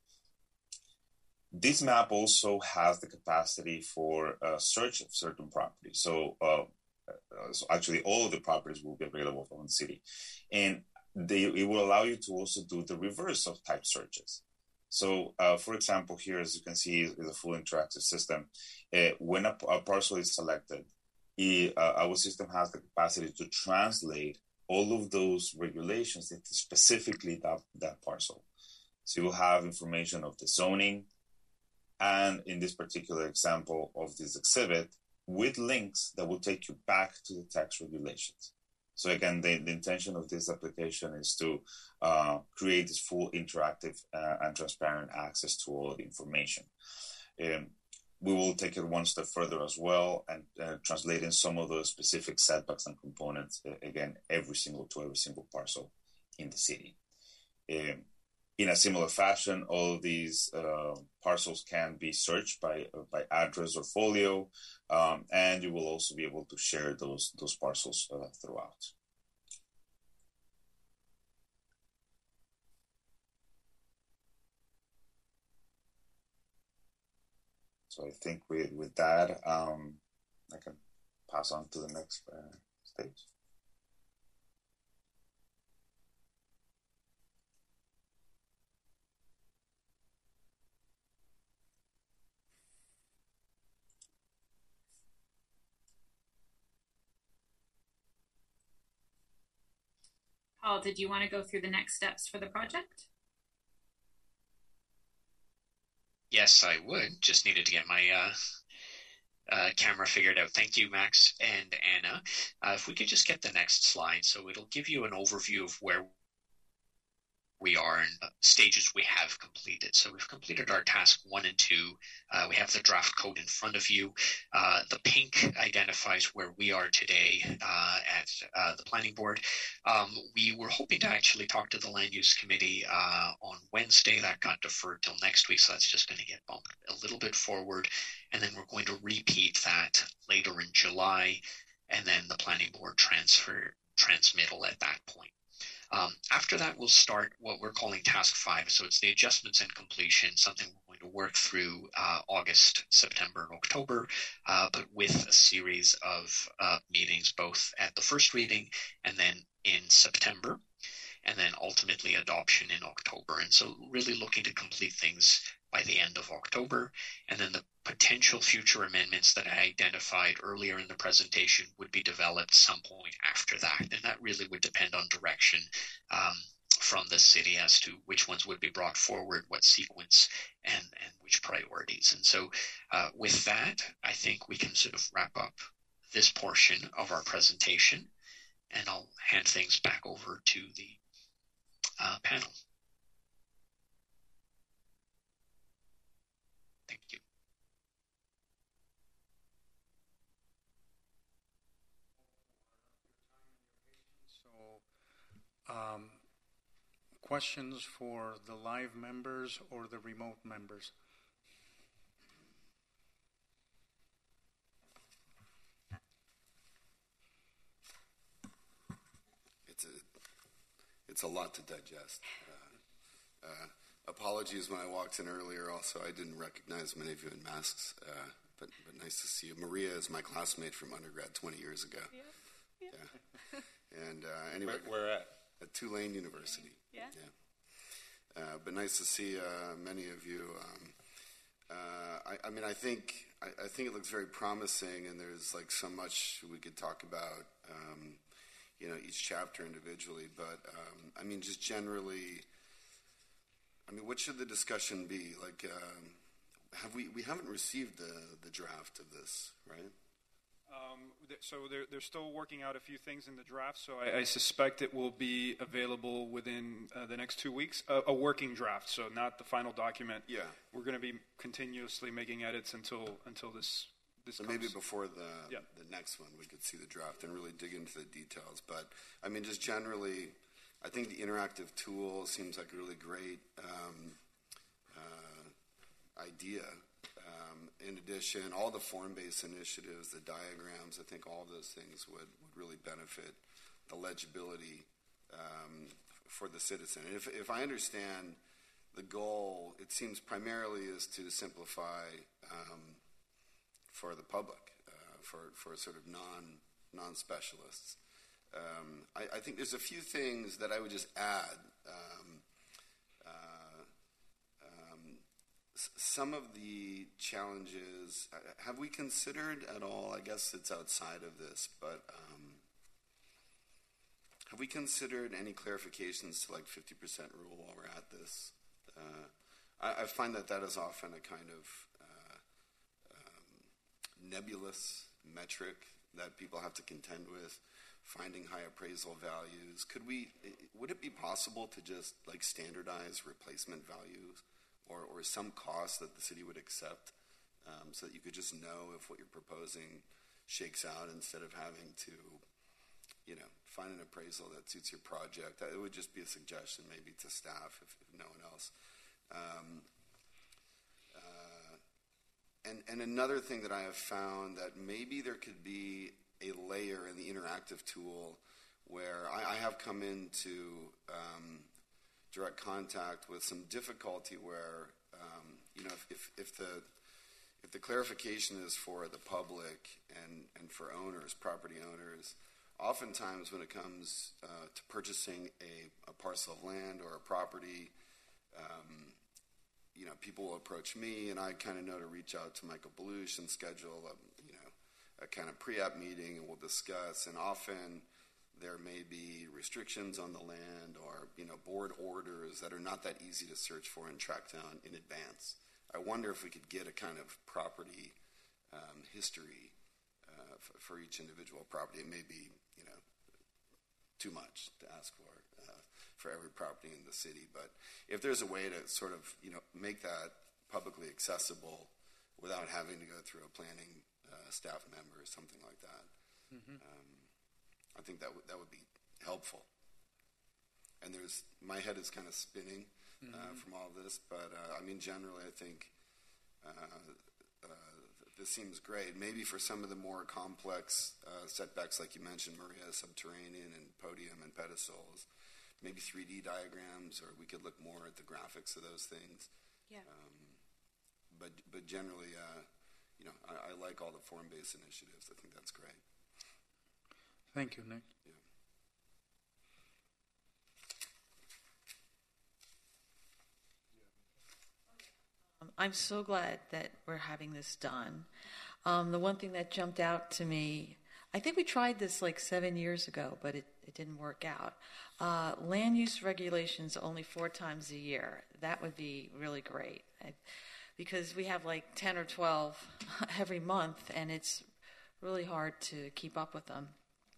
This map also has the capacity for search of certain properties. So actually all of the properties will be available from the city. And it will allow you to also do the reverse of type searches. So for example, here, as you can see, is a full interactive system. When a parcel is selected, our system has the capacity to translate all of those regulations into specifically that parcel. So you will have information of the zoning, and in this particular example of this exhibit, with links that will take you back to the tax regulations. So again, the intention of this application is to create this full interactive and transparent access to all the information. We will take it one step further as well and translate in some of the specific setbacks and components, again, every single parcel in the city. In a similar fashion, all of these parcels can be searched by address or folio, and you will also be able to share those parcels throughout. So I think with that, I can pass on to the next stage. Paul, did you want to go through the next steps for the project? Yes, I would. Just needed to get my camera figured out. Thank you, Max and Anna. If we could just get the next slide. So it'll give you an overview of where we are and stages we have completed. So we've completed our task 1 and 2. We have the draft code in front of you. The pink identifies where we are today at the planning board. We were hoping to actually talk to the land use committee on Wednesday. That got deferred till next week, so that's just going to get bumped a little bit forward. And then we're going to repeat that later in July, and then the planning board transmittal at that point. After that, we'll start what we're calling Task 5. So it's the adjustments and completion, something we're going to work through August, September, and October, but with a series of meetings, both at the first reading and then in September, and then ultimately adoption in October. And so really looking to complete things by the end of October, and then the potential future amendments that I identified earlier in the presentation would be developed some point after that. And that really would depend on direction from the city as to which ones would be brought forward, what sequence, and which priorities. And so with that, I think we can sort of wrap up this portion of our presentation, and I'll hand things back over to the panel. Thank you. So, questions for the live members or the remote members? It's a lot to digest. Apologies when I walked in earlier. Also, I didn't recognize many of you in masks, but nice to see you. Maria is my classmate from undergrad 20 years ago. Yeah. And anyway, where at? At Tulane University. Yeah. But nice to see many of you. I think it looks very promising, and there's like so much we could talk about. Each chapter individually, but just generally. What should the discussion be? Like, we haven't received the draft of this, right? So they're still working out a few things in the draft, so I suspect it will be available within the next 2 weeks. A working draft, so not the final document. Yeah. We're going to be continuously making edits until this so comes. maybe before the next one we could see the draft and really dig into the details. But, just generally, I think the interactive tool seems like a really great idea. In addition, all the form-based initiatives, the diagrams, I think all of those things would really benefit the legibility for the citizen. And if I understand the goal, it seems primarily is to simplify for the public, for sort of non-specialists. I think there's a few things that I would just add. some of the challenges, have we considered at all, I guess it's outside of this, but have we considered any clarifications to like 50% rule while we're at this? I find that is often a kind of nebulous metric that people have to contend with, finding high appraisal values. Would it be possible to just like standardize replacement values or some cost that the city would accept so that you could just know if what you're proposing shakes out instead of having to, find an appraisal that suits your project? It would just be a suggestion maybe to staff if no one else. And another thing that I have found that maybe there could be a layer in the interactive tool where I have come into direct contact with some difficulty where, if the clarification is for the public and for owners, property owners, oftentimes when it comes to purchasing a parcel of land or a property, people will approach me, and I kind of know to reach out to Michael Belush and schedule a kind of pre-app meeting, and we'll discuss. And often there may be restrictions on the land or board orders that are not that easy to search for and track down in advance. I wonder if we could get a kind of property history for each individual property. It may be too much to ask for every property in the city, but if there's a way to sort of make that publicly accessible without having to go through a planning staff member or something like that, I think that would be helpful. And my head is kind of spinning from all of this, but generally I think this seems great. Maybe for some of the more complex setbacks, like you mentioned, Maria, subterranean and podium and pedestals, maybe 3D diagrams, or we could look more at the graphics of those things. Yeah. But generally, I like all the form-based initiatives. I think that's great. Thank you, Nick. Yeah. I'm so glad that we're having this done. The one thing that jumped out to me, I think we tried this like 7 years ago, but it didn't work out. Land use regulations only 4 times a year. That would be really great. Because we have like 10 or 12 every month, and it's really hard to keep up with them.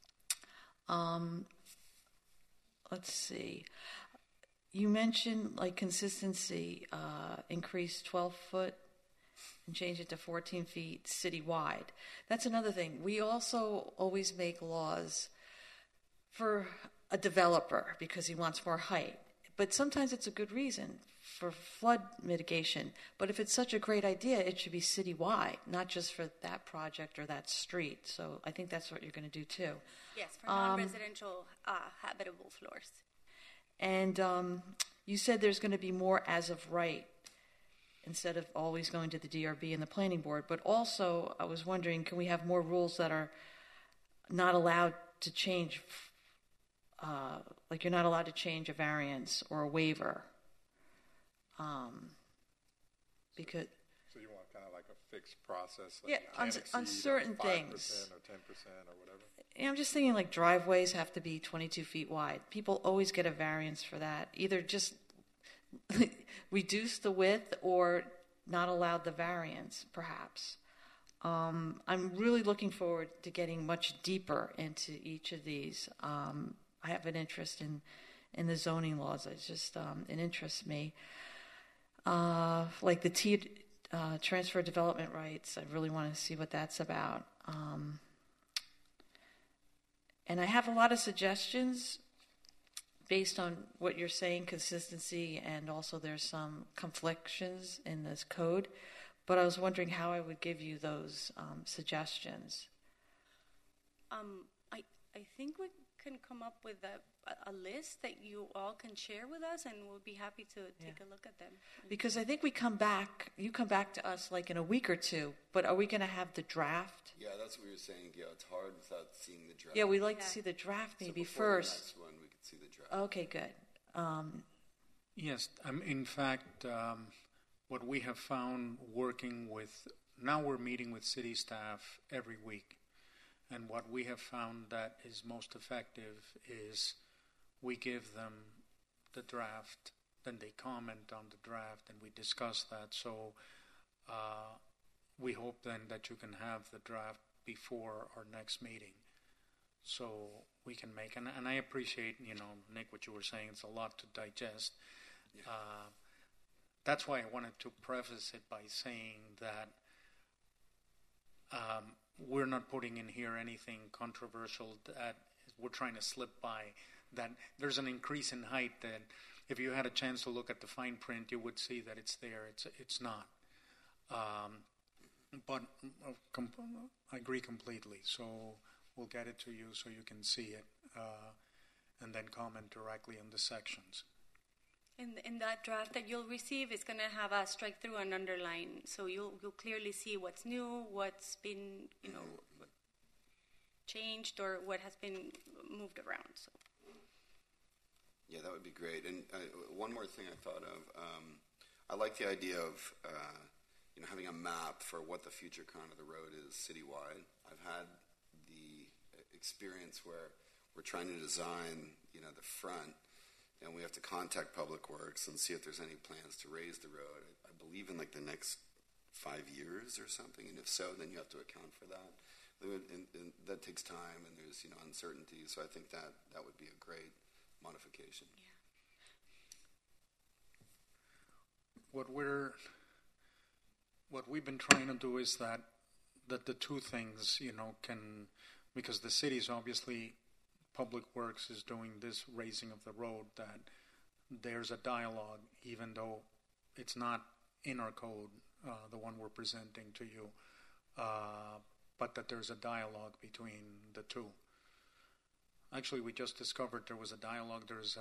Let's see. You mentioned like consistency, increase 12 foot and change it to 14 feet citywide. That's another thing. We also always make laws for a developer because he wants more height. But sometimes it's a good reason for flood mitigation. But if it's such a great idea, it should be citywide, not just for that project or that street. So I think that's what you're going to do too. Yes, for non-residential habitable floors. And you said there's going to be more as of right instead of always going to the DRB and the planning board. But also, I was wondering, can we have more rules that are not allowed to change, like you're not allowed to change a variance or a waiver? Because so you want kind of like a fixed process, like on certain 5% things, or 10% or whatever. I'm just thinking like driveways have to be 22 feet wide. People always get a variance for that. Either just reduce the width or not allow the variance, perhaps. I'm really looking forward to getting much deeper into each of these. I have an interest in the zoning laws. It's just it interests me. Like the transfer development rights, I really want to see what that's about. And I have a lot of suggestions based on what you're saying, consistency, and also there's some conflictions in this code. But I was wondering how I would give you those suggestions. I think we can come up with a list that you all can share with us, and we'll be happy to take a look at them. Because I think you come back to us like in a week or two, but are we going to have the draft? Yeah, that's what you're saying. Yeah, it's hard without seeing the draft. Yeah, we'd like to see the draft maybe first. The next one, we could see the draft. Okay, good. Yes, in fact, what we have found working with, now we're meeting with city staff every week. And what we have found that is most effective is we give them the draft, then they comment on the draft, and we discuss that. So we hope then that you can have the draft before our next meeting, so we can make. And I appreciate, Nick, what you were saying. It's a lot to digest. Yeah. That's why I wanted to preface it by saying that we're not putting in here anything controversial that we're trying to slip by. That there's an increase in height that if you had a chance to look at the fine print, you would see that it's there. It's not. But I agree completely. So we'll get it to you so you can see it and then comment directly on the sections. In that draft that you'll receive, it's going to have a strike through and underline, so you'll clearly see what's new, what's been changed, or what has been moved around. So. Yeah, that would be great. And one more thing I thought of, I like the idea of having a map for what the future crown of the road is citywide. I've had the experience where we're trying to design, the front, and we have to contact Public Works and see if there's any plans to raise the road. I believe in the next 5 years or something, and if so, then you have to account for that. And that takes time, and there's uncertainty. So I think that would be a great modification. Yeah. What we've been trying to do is that the two things, can, because the city's obviously, Public Works is doing this raising of the road, that there's a dialogue, even though it's not in our code, the one we're presenting to you, but that there's a dialogue between the two. Actually, we just discovered there was a dialogue. There's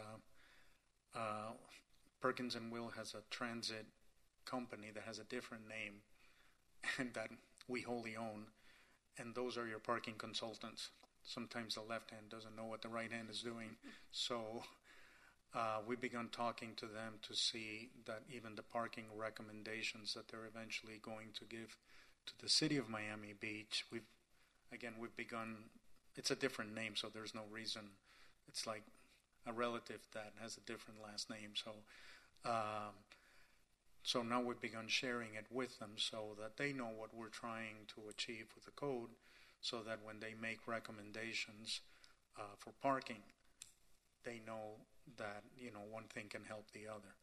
Perkins and Will has a transit company that has a different name and that we wholly own, and those are your parking consultants. Sometimes the left hand doesn't know what the right hand is doing. So we've begun talking to them to see that even the parking recommendations that they're eventually going to give to the city of Miami Beach, we've begun, it's a different name, so there's no reason. It's like a relative that has a different last name. So now we've begun sharing it with them so that they know what we're trying to achieve with the code, so that when they make recommendations for parking, they know that one thing can help the other.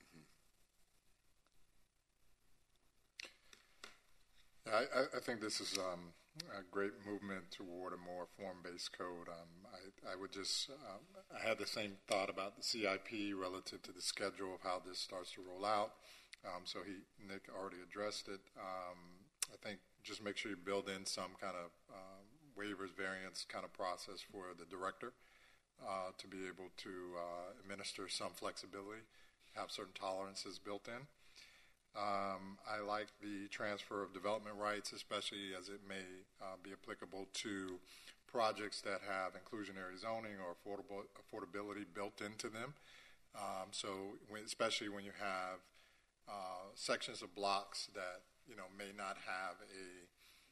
I think this is a great movement toward a more form-based code. I would just I had the same thought about the CIP relative to the schedule of how this starts to roll out. So Nick already addressed it. I think just make sure you build in some kind of waivers, variance kind of process for the director to be able to administer some flexibility, have certain tolerances built in. I like the transfer of development rights, especially as it may be applicable to projects that have inclusionary zoning or affordability built into them. Especially when you have sections of blocks that may not have a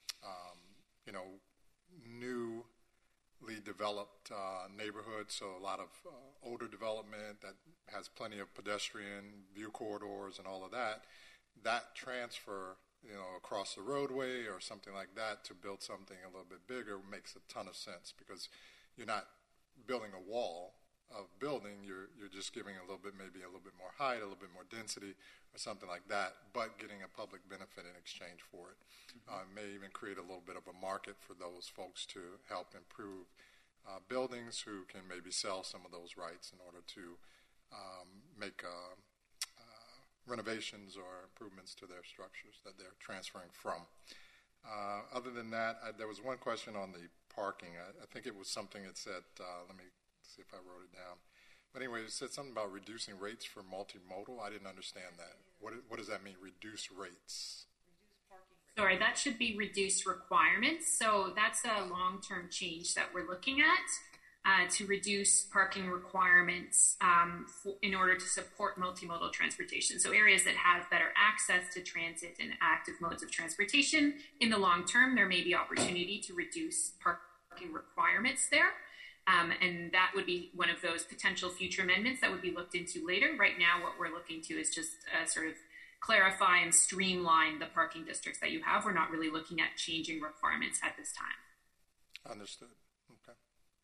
newly developed neighborhood, so a lot of older development that has plenty of pedestrian view corridors and all of that. That transfer, across the roadway or something like that to build something a little bit bigger makes a ton of sense, because you're not building a wall of building, you're just giving maybe a little bit more height, a little bit more density or something like that, but getting a public benefit in exchange for it. May even create a little bit of a market for those folks to help improve buildings who can maybe sell some of those rights in order to make renovations or improvements to their structures that they're transferring from. Other than that, there was one question on the parking. I think it was something that said, let me see if I wrote it down. But anyway, it said something about reducing rates for multimodal. I didn't understand that. What does that mean, reduce rates? Sorry, that should be reduced requirements. So that's a long-term change that we're looking at. to reduce parking requirements in order to support multimodal transportation. So areas that have better access to transit and active modes of transportation, in the long term, there may be opportunity to reduce parking requirements there. And that would be one of those potential future amendments that would be looked into later. Right now, what we're looking to is just sort of clarify and streamline the parking districts that you have. We're not really looking at changing requirements at this time. Understood. Okay.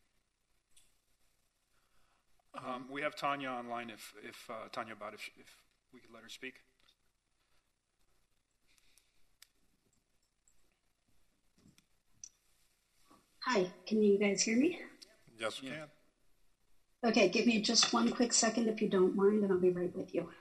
We have Tanya online. If Tanya Abad, if we could let her speak. Hi, can you guys hear me? Yes, we can. Okay, give me just one quick second if you don't mind, and I'll be right with you.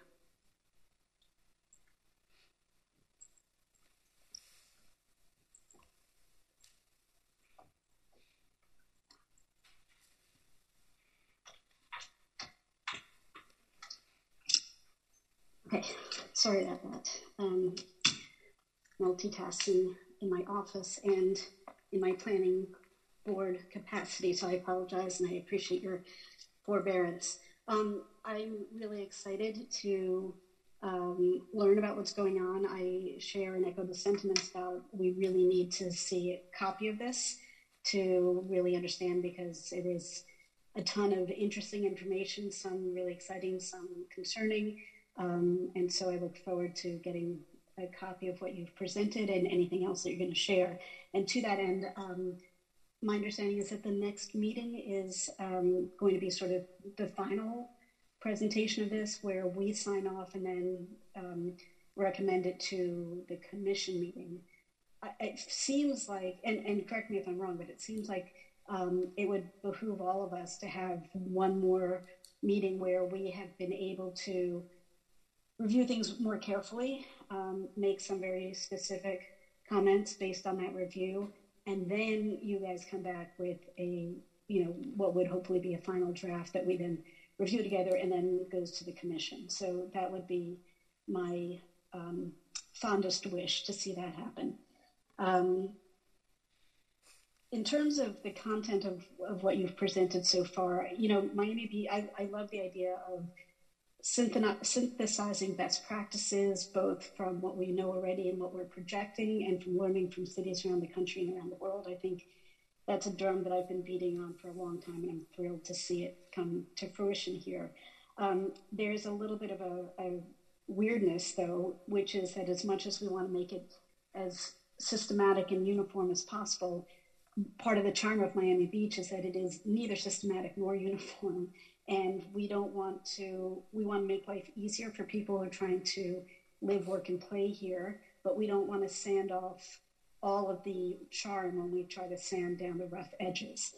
Okay, sorry about that. Multitasking in my office and in my planning board capacity, so I apologize and I appreciate your forbearance. I'm really excited to learn about what's going on. I share and echo the sentiments about we really need to see a copy of this to really understand, because it is a ton of interesting information, some really exciting, some concerning. And so I look forward to getting a copy of what you've presented and anything else that you're going to share. And to that end, my understanding is that the next meeting is going to be sort of the final presentation of this, where we sign off and then recommend it to the commission meeting. It seems like, and correct me if I'm wrong, but it seems like it would behoove all of us to have one more meeting where we have been able to review things more carefully, make some very specific comments based on that review, and then you guys come back with a, what would hopefully be a final draft that we then review together and then goes to the commission. So that would be my fondest wish to see that happen. In terms of the content of what you've presented so far, Miami Beach, I love the idea of synthesizing best practices, both from what we know already and what we're projecting, and from learning from cities around the country and around the world. I think that's a drum that I've been beating on for a long time, and I'm thrilled to see it come to fruition here. There's a little bit of a weirdness, though, which is that as much as we want to make it as systematic and uniform as possible, part of the charm of Miami Beach is that it is neither systematic nor uniform. And we want to make life easier for people who are trying to live, work, and play here, but we don't want to sand off all of the charm when we try to sand down the rough edges.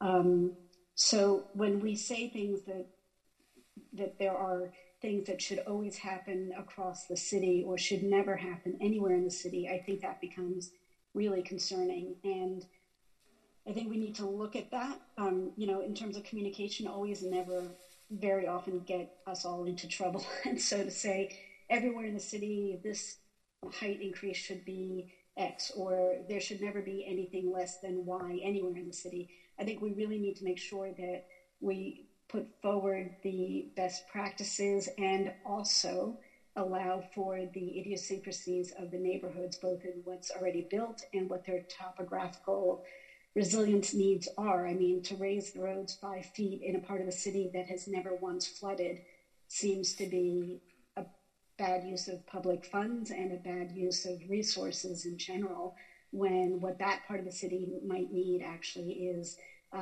So when we say things that there are things that should always happen across the city or should never happen anywhere in the city, I think that becomes really concerning. And I think we need to look at that, in terms of communication, always and never very often get us all into trouble. And so to say everywhere in the city, this height increase should be X, or there should never be anything less than Y anywhere in the city. I think we really need to make sure that we put forward the best practices and also allow for the idiosyncrasies of the neighborhoods, both in what's already built and what their topographical resilience needs are. I mean, to raise the roads 5 feet in a part of the city that has never once flooded seems to be a bad use of public funds and a bad use of resources in general, when what that part of the city might need actually is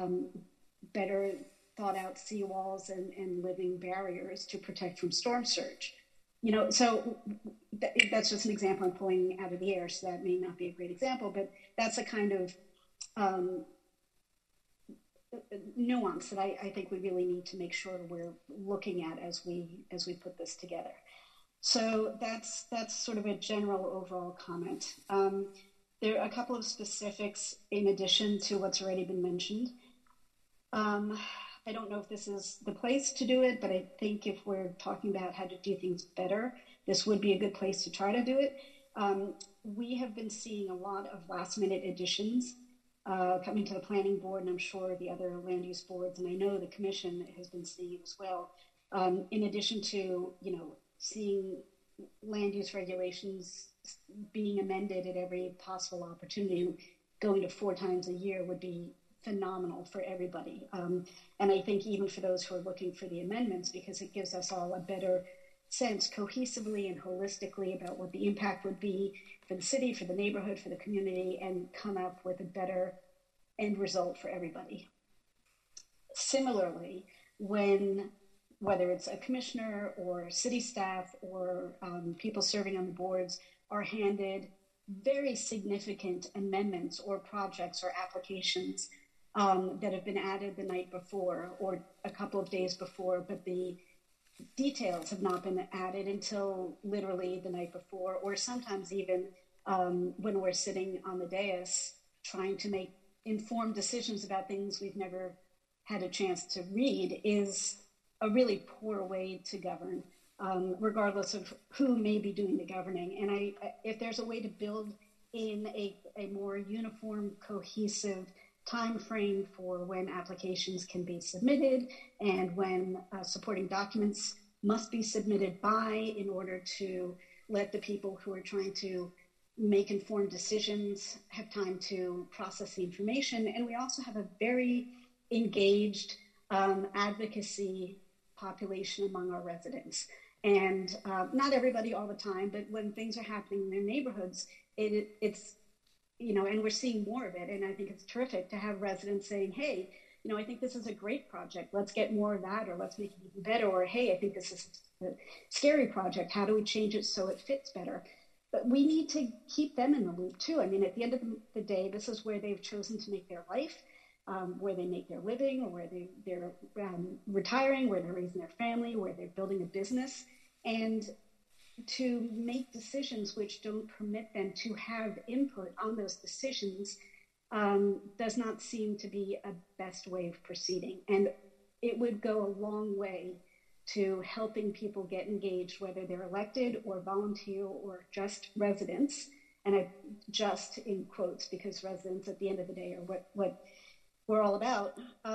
better thought out seawalls and living barriers to protect from storm surge. So that's just an example I'm pulling out of the air, so that may not be a great example, but that's a kind of nuance that I think we really need to make sure we're looking at as we put this together. So that's sort of a general overall comment. There are a couple of specifics in addition to what's already been mentioned. I don't know if this is the place to do it, but I think if we're talking about how to do things better, this would be a good place to try to do it. We have been seeing a lot of last-minute additions coming to the planning board, and I'm sure the other land use boards, and I know the commission has been seeing as well. In addition to, seeing land use regulations being amended at every possible opportunity, going to 4 times a year would be phenomenal for everybody. And I think even for those who are looking for the amendments, because it gives us all a better sense cohesively and holistically about what the impact would be for the city, for the neighborhood, for the community, and come up with a better end result for everybody. Similarly, whether it's a commissioner or city staff or people serving on the boards are handed very significant amendments or projects or applications that have been added the night before or a couple of days before, but the details have not been added until literally the night before, or sometimes even when we're sitting on the dais trying to make informed decisions about things we've never had a chance to read, is a really poor way to govern, regardless of who may be doing the governing. And if there's a way to build in a more uniform, cohesive time frame for when applications can be submitted and when supporting documents must be submitted by, in order to let the people who are trying to make informed decisions have time to process the information. And we also have a very engaged advocacy population among our residents. And not everybody all the time, but when things are happening in their neighborhoods, it's, and we're seeing more of it. And I think it's terrific to have residents saying, hey, I think this is a great project. Let's get more of that, or let's make it even better. Or, hey, I think this is a scary project. How do we change it so it fits better? But we need to keep them in the loop too. I mean, at the end of the day, this is where they've chosen to make their life, where they make their living, or where they're retiring, where they're raising their family, where they're building a business. And to make decisions which don't permit them to have input on those decisions does not seem to be a best way of proceeding. And it would go a long way to helping people get engaged, whether they're elected or volunteer or just residents. And I just in quotes, because residents at the end of the day are what we're all about.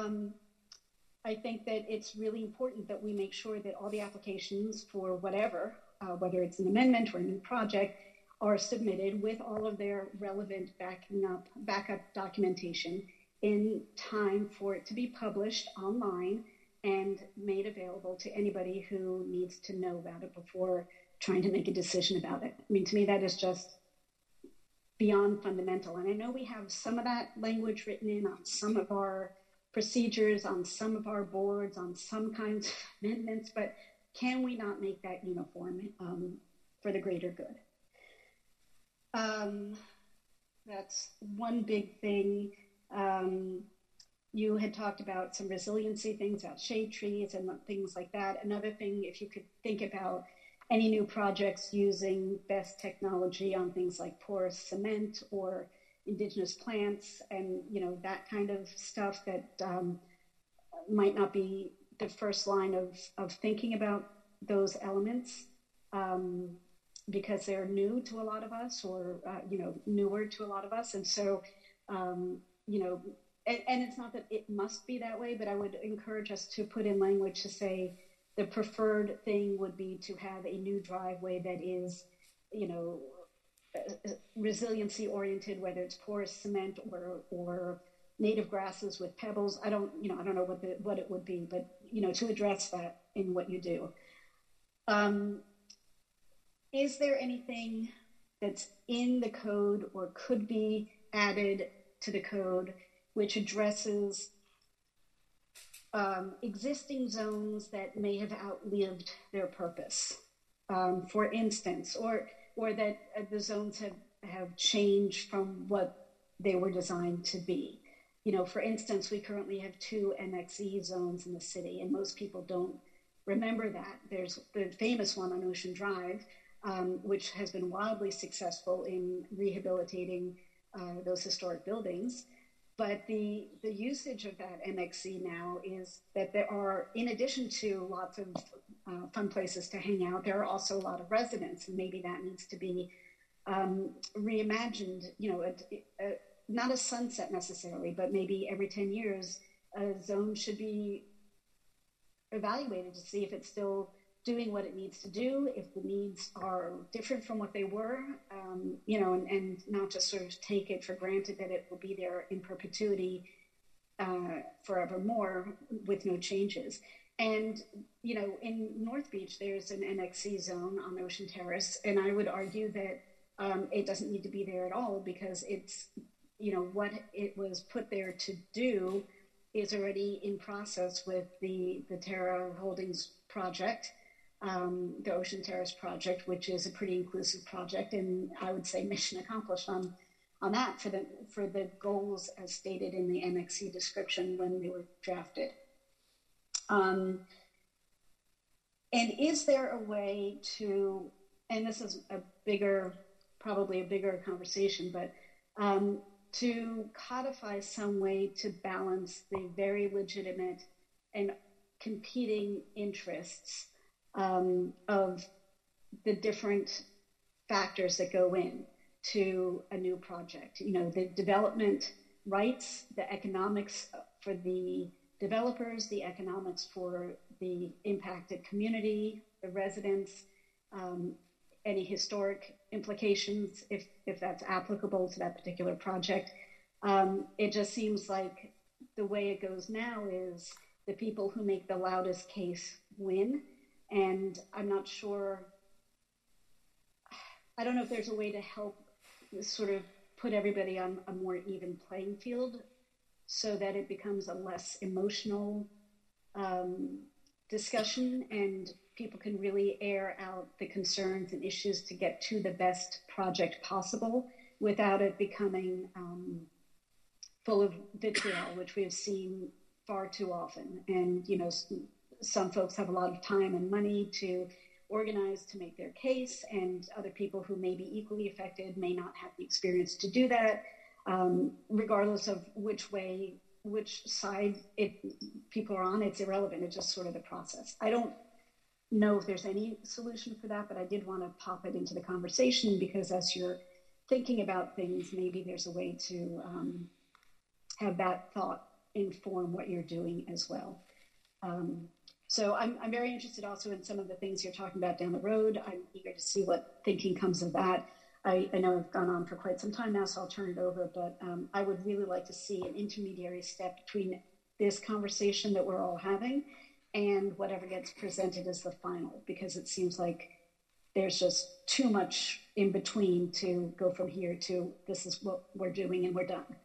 I think that it's really important that we make sure that all the applications for whatever, whether it's an amendment or a new project, are submitted with all of their relevant backup documentation in time for it to be published online and made available to anybody who needs to know about it before trying to make a decision about it. I mean, to me, that is just beyond fundamental. And I know we have some of that language written in on some of our procedures, on some of our boards, on some kinds of amendments, but can we not make that uniform for the greater good? That's one big thing. You had talked about some resiliency things, about shade trees and things like that. Another thing, if you could think about any new projects using best technology on things like porous cement or indigenous plants and, that kind of stuff that might not be the first line of thinking about those elements because they're new to a lot of us or, newer to a lot of us. And so, and it's not that it must be that way, but I would encourage us to put in language to say the preferred thing would be to have a new driveway that is, resiliency oriented, whether it's porous cement or native grasses with pebbles. I don't know what it would be, but, to address that in what you do. Is there anything that's in the code or could be added to the code which addresses existing zones that may have outlived their purpose, for instance, or that the zones have changed from what they were designed to be? For instance, we currently have 2 MXE zones in the city, and most people don't remember that. There's the famous one on Ocean Drive, which has been wildly successful in rehabilitating those historic buildings. But the usage of that MXC now is that there are, in addition to lots of fun places to hang out, there are also a lot of residents, and maybe that needs to be reimagined. not a sunset necessarily, but maybe every 10 years, a zone should be evaluated to see if it's still doing what it needs to do, if the needs are different from what they were, and not just sort of take it for granted that it will be there in perpetuity forevermore with no changes. And, in North Beach, there's an NXC zone on Ocean Terrace, and I would argue that it doesn't need to be there at all because it's, what it was put there to do is already in process with the Terra Holdings project, the Ocean Terrace project, which is a pretty inclusive project, and I would say mission accomplished on that for the goals as stated in the NXC description when they were drafted. And is there a way to, and this is probably a bigger conversation, but to codify some way to balance the very legitimate and competing interests of the different factors that go in to a new project. The development rights, the economics for the developers, the economics for the impacted community, the residents, any historic implications, if that's applicable to that particular project. It just seems like the way it goes now is the people who make the loudest case win. And I'm not sure, I don't know if there's a way to help sort of put everybody on a more even playing field so that it becomes a less emotional discussion and people can really air out the concerns and issues to get to the best project possible without it becoming full of vitriol, which we have seen far too often. And, some folks have a lot of time and money to organize to make their case, and other people who may be equally affected may not have the experience to do that. Regardless of which side people are on, it's irrelevant. It's just sort of the process. I don't know if there's any solution for that, but I did want to pop it into the conversation because as you're thinking about things, maybe there's a way to have that thought inform what you're doing as well. So I'm very interested also in some of the things you're talking about down the road. I'm eager to see what thinking comes of that. I know I've gone on for quite some time now, so I'll turn it over, but I would really like to see an intermediary step between this conversation that we're all having and whatever gets presented as the final, because it seems like there's just too much in between to go from here to this is what we're doing and we're done.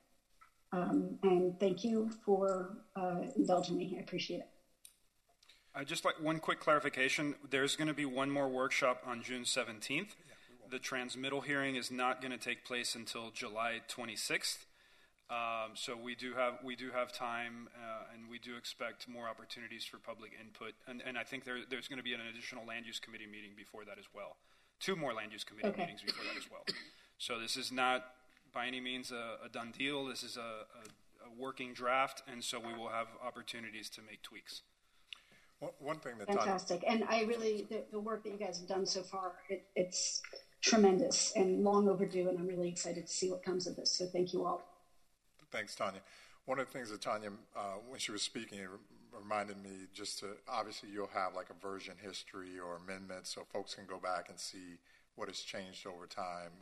And thank you for indulging me. I appreciate it. I'd just like one quick clarification. There's going to be one more workshop on June 17th. The transmittal hearing is not going to take place until July 26th. So we do have time, and we do expect more opportunities for public input. And I think there's going to be an additional land use committee meeting before that as well. 2 more land use committee meetings before that as well. So this is not by any means a done deal. This is a working draft, and so we will have opportunities to make tweaks. One thing that fantastic, and I really the work that you guys have done so far, it's tremendous and long overdue, and I'm really excited to see what comes of this. So thank you all. Thanks, Tanya. One of the things that Tanya, when she was speaking, it reminded me just to obviously you'll have like a version history or amendments, so folks can go back and see what has changed over time.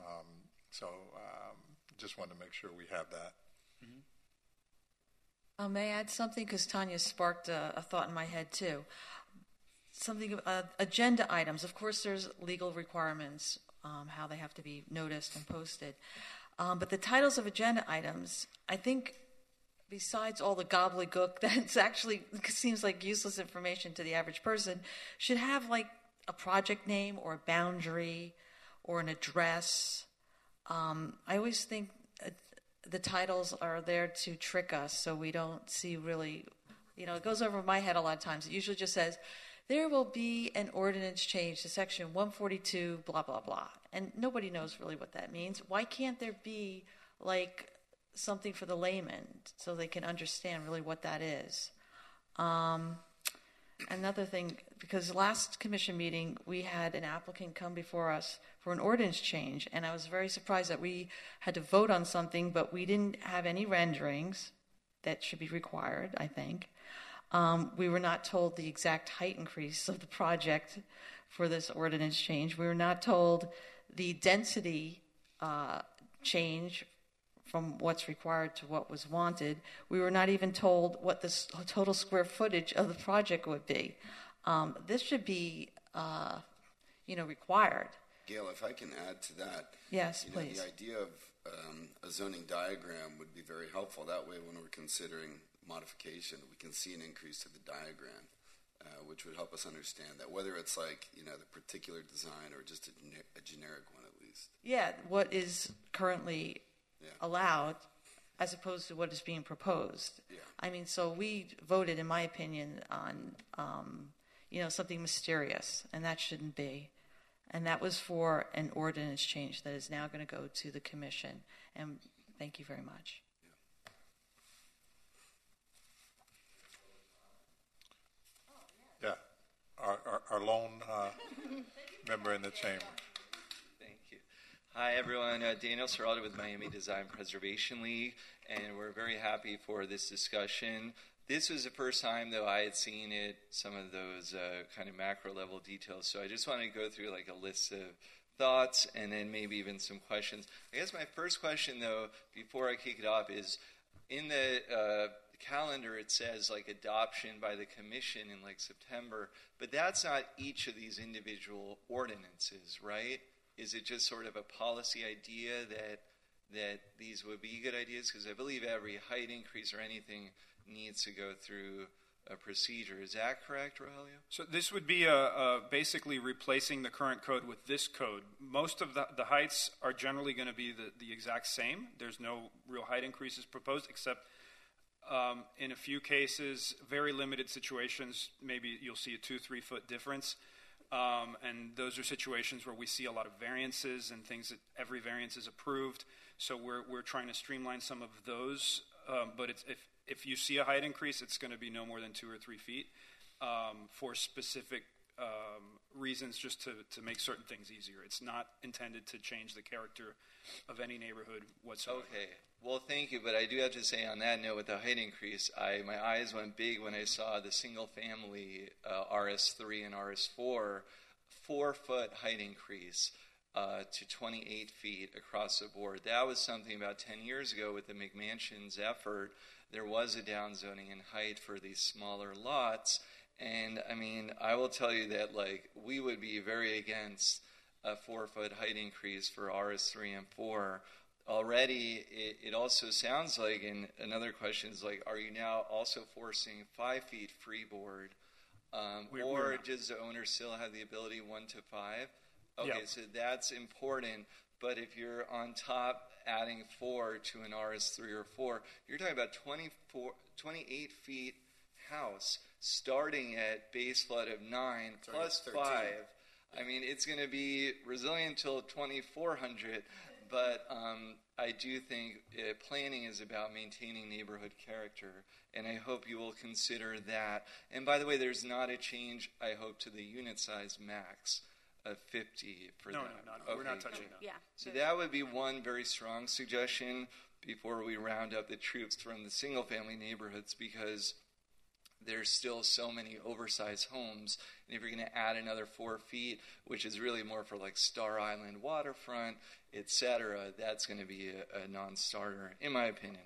Just wanted to make sure we have that. Mm-hmm. May I add something? Because Tanya sparked a thought in my head, too. Something, agenda items. Of course, there's legal requirements, how they have to be noticed and posted. But the titles of agenda items, I think, besides all the gobbledygook that's actually seems like useless information to the average person, should have like a project name or a boundary or an address. I always think the titles are there to trick us so we don't see really, it goes over my head a lot of times. It usually just says, there will be an ordinance change to section 142, blah, blah, blah. And nobody knows really what that means. Why can't there be like something for the layman so they can understand really what that is? another thing, because last commission meeting, we had an applicant come before us for an ordinance change, and I was very surprised that we had to vote on something, but we didn't have any renderings that should be required, I think. We were not told the exact height increase of the project for this ordinance change. We were not told the density change from what's required to what was wanted. We were not even told what the total square footage of the project would be. This should be, required. Gail, if I can add to that. Yes, please. The idea of a zoning diagram would be very helpful. That way, when we're considering modification, we can see an increase to the diagram, which would help us understand that, whether it's like, the particular design or just a generic one at least. Yeah, what is currently allowed as opposed to what is being proposed. Yeah. I mean, so we voted, in my opinion, on, something mysterious, and that shouldn't be. And that was for an ordinance change that is now going to go to the commission. And thank you very much. Yeah, our lone member in the chamber. Thank you. Hi, everyone. Daniel Serraldo with Miami Design Preservation League, and we're very happy for this discussion. This was the first time, though, I had seen some of those kind of macro level details. So I just want to go through like a list of thoughts and then maybe even some questions. I guess my first question, though, before I kick it off, is in the calendar it says like adoption by the commission in like September, but that's not each of these individual ordinances, right? Is it just sort of a policy idea that these would be good ideas? Because I believe every height increase or anything needs to go through a procedure. Is that correct, Rogelio? So this would be basically replacing the current code with this code. Most of the heights are generally going to be the exact same. There's no real height increases proposed, except in a few cases, very limited situations, maybe you'll see a 2-3 foot difference. And those are situations where we see a lot of variances and things that every variance is approved. So we're trying to streamline some of those. But if you see a height increase, it's going to be no more than 2 or 3 feet for specific reasons, just to make certain things easier. It's not intended to change the character of any neighborhood whatsoever. Okay. Well, thank you. But I do have to say on that note, with the height increase, my eyes went big when I saw the single-family RS3 and RS4 4-foot height increase to 28 feet across the board. That was something about 10 years ago with the McMansions effort. There was a downzoning in height for these smaller lots. And, I mean, I will tell you that, like, we would be very against a 4-foot height increase for RS3 and 4. Already, it also sounds like, and another question is, like, are you now also forcing 5 feet freeboard? Or does the owner still have the ability 1 to 5? Okay, yeah. So that's important. But if you're on top adding 4 to an RS3 or 4, you're talking about 28 feet house starting at base flood of 9 plus 5. I mean, it's going to be resilient till 2400. But I do think planning is about maintaining neighborhood character, and I hope you will consider that. And by the way, there's not a change, I hope, to the unit size max of 50 for that. No, okay. We're not touching that. Yeah. So that would be one very strong suggestion before we round up the troops from the single-family neighborhoods, because there's still so many oversized homes, and if you're going to add another 4 feet, which is really more for like Star Island waterfront, etc., that's going to be a non-starter, in my opinion.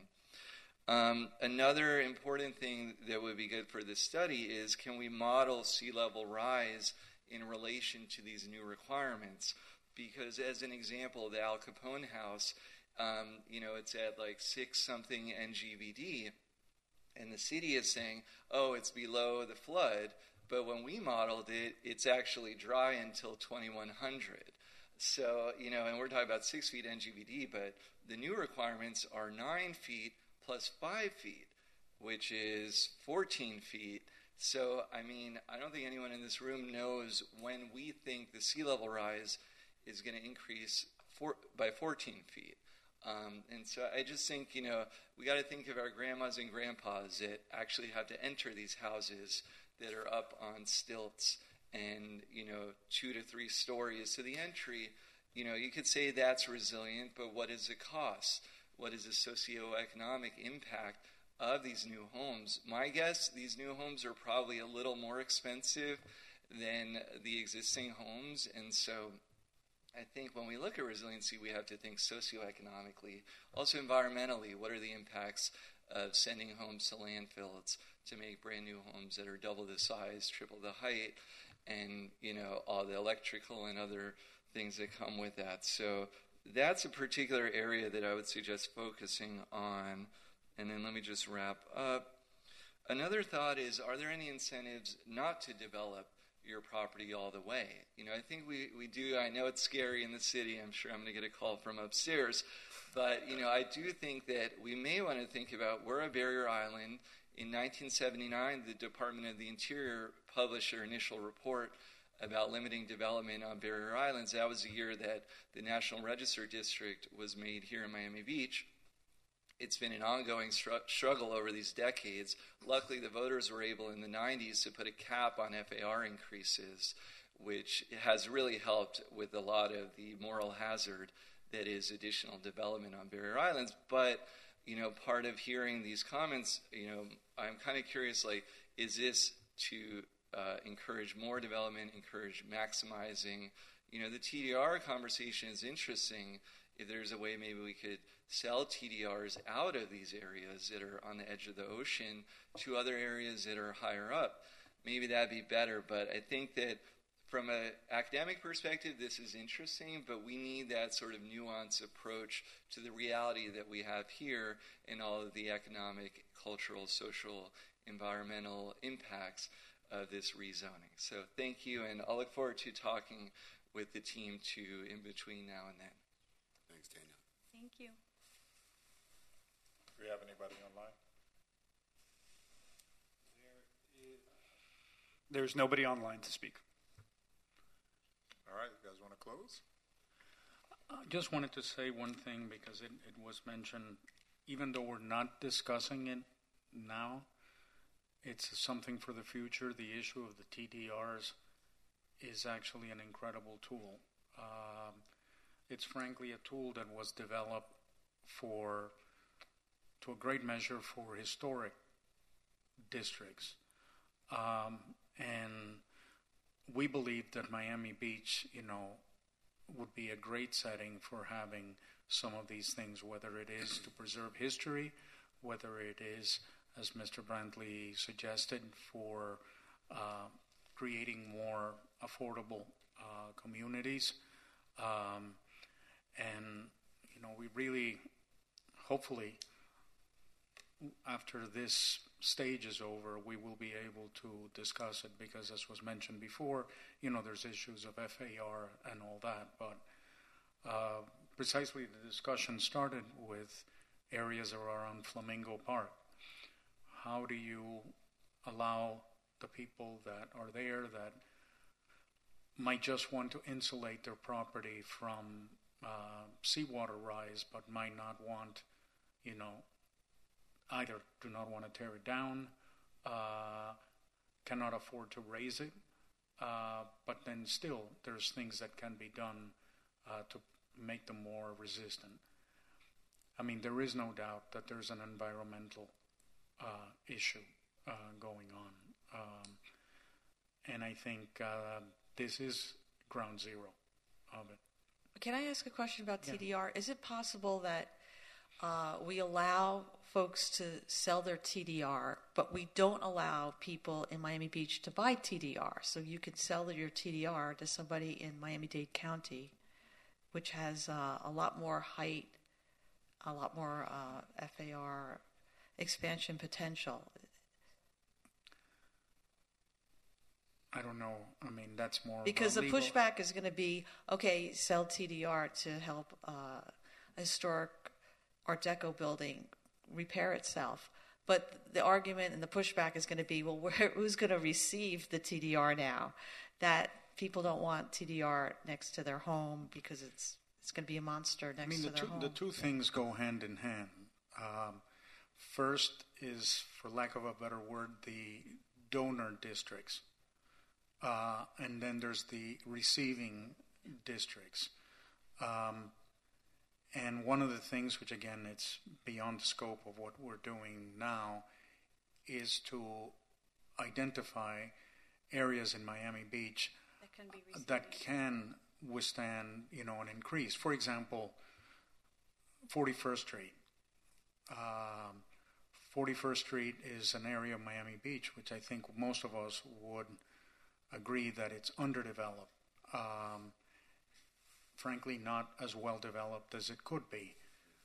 Another important thing that would be good for this study is, can we model sea level rise in relation to these new requirements? Because as an example, the Al Capone house, it's at like 6-something NGVD, and the city is saying, oh, it's below the flood, but when we modeled it, it's actually dry until 2100. So, and we're talking about 6 feet NGVD, but the new requirements are 9 feet plus 5 feet, which is 14 feet. So, I mean, I don't think anyone in this room knows when we think the sea level rise is going to increase by 14 feet. And so I just think, we got to think of our grandmas and grandpas that actually have to enter these houses that are up on stilts and, 2 to 3 stories. So the entry, you could say that's resilient, but what does it cost? What is the socioeconomic impact of these new homes? My guess, these new homes are probably a little more expensive than the existing homes, and so I think when we look at resiliency, we have to think socioeconomically, also environmentally. What are the impacts of sending homes to landfills to make brand new homes that are double the size, triple the height, and all the electrical and other things that come with that. So that's a particular area that I would suggest focusing on. And then let me just wrap up. Another thought is, are there any incentives not to develop your property all the way? I think we do. I know it's scary in the city. I'm sure I'm going to get a call from upstairs. But, I do think that we may want to think about, we're a barrier island. In 1979, the Department of the Interior published their initial report about limiting development on barrier islands. That was the year that the National Register District was made here in Miami Beach. It's been an ongoing struggle over these decades. Luckily, the voters were able in the 90s to put a cap on FAR increases, which has really helped with a lot of the moral hazard that is additional development on barrier islands. But, part of hearing these comments, I'm kind of curious, is this to encourage more development, encourage maximizing? The TDR conversation is interesting. If there's a way maybe we could sell TDRs out of these areas that are on the edge of the ocean to other areas that are higher up, maybe that'd be better. But I think that from an academic perspective, this is interesting, but we need that sort of nuanced approach to the reality that we have here and all of the economic, cultural, social, environmental impacts of this rezoning. So thank you, and I'll look forward to talking with the team too in between now and then. Thanks, Daniel. Thank you. Do we have anybody online? There's nobody online to speak. All right, you guys want to close? I just wanted to say one thing because it was mentioned, even though we're not discussing it now, it's something for the future. The issue of the TDRs is actually an incredible tool. It's frankly a tool that was developed to a great measure for historic districts. And we believe that Miami Beach, would be a great setting for having some of these things, whether it is to preserve history, whether it is, as Mr. Brantley suggested, for creating more affordable communities. And, we really, hopefully, after this stage is over, we will be able to discuss it because, as was mentioned before, there's issues of FAR and all that. But precisely the discussion started with areas around Flamingo Park. How do you allow the people that are there that might just want to insulate their property from seawater rise, but might not want, either do not want to tear it down, cannot afford to raise it, but then still there's things that can be done to make them more resistant. I mean, there is no doubt that there's an environmental issue going on. And I think this is ground zero of it. Can I ask a question about TDR? Is it possible that we allow folks to sell their TDR, but we don't allow people in Miami Beach to buy TDR? So you could sell your TDR to somebody in Miami-Dade County, which has a lot more height, a lot more FAR expansion potential. I don't know. I mean, that's more because the legal. pushback is going to be, okay, sell TDR to help a historic Art Deco building repair itself. But the argument and the pushback is going to be, well, who's going to receive the TDR now? That people don't want TDR next to their home because it's going to be a monster next to their home. The two things go hand in hand. First is, for lack of a better word, the donor districts. And then there's the receiving districts. And one of the things, which again, it's beyond the scope of what we're doing now, is to identify areas in Miami Beach that can withstand, an increase. For example, 41st Street. 41st Street is an area of Miami Beach which I think most of us would agree that it's underdeveloped. Frankly, not as well developed as it could be.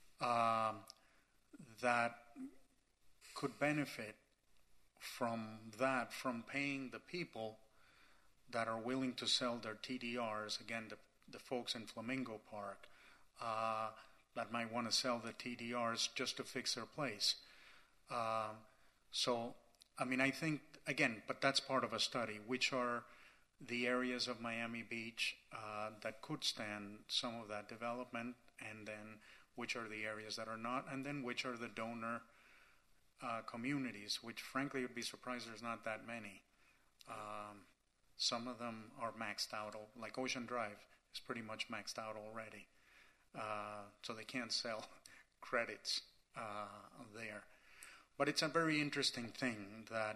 That could benefit from paying the people that are willing to sell their TDRs, again, the folks in Flamingo Park, that might want to sell the TDRs just to fix their place. I think, again, but that's part of a study, which are the areas of Miami Beach that could stand some of that development, and then which are the areas that are not, and then which are the donor communities, which frankly you'd be surprised there's not that many. Some of them are maxed out, like Ocean Drive is pretty much maxed out already. So they can't sell credits there. But it's a very interesting thing that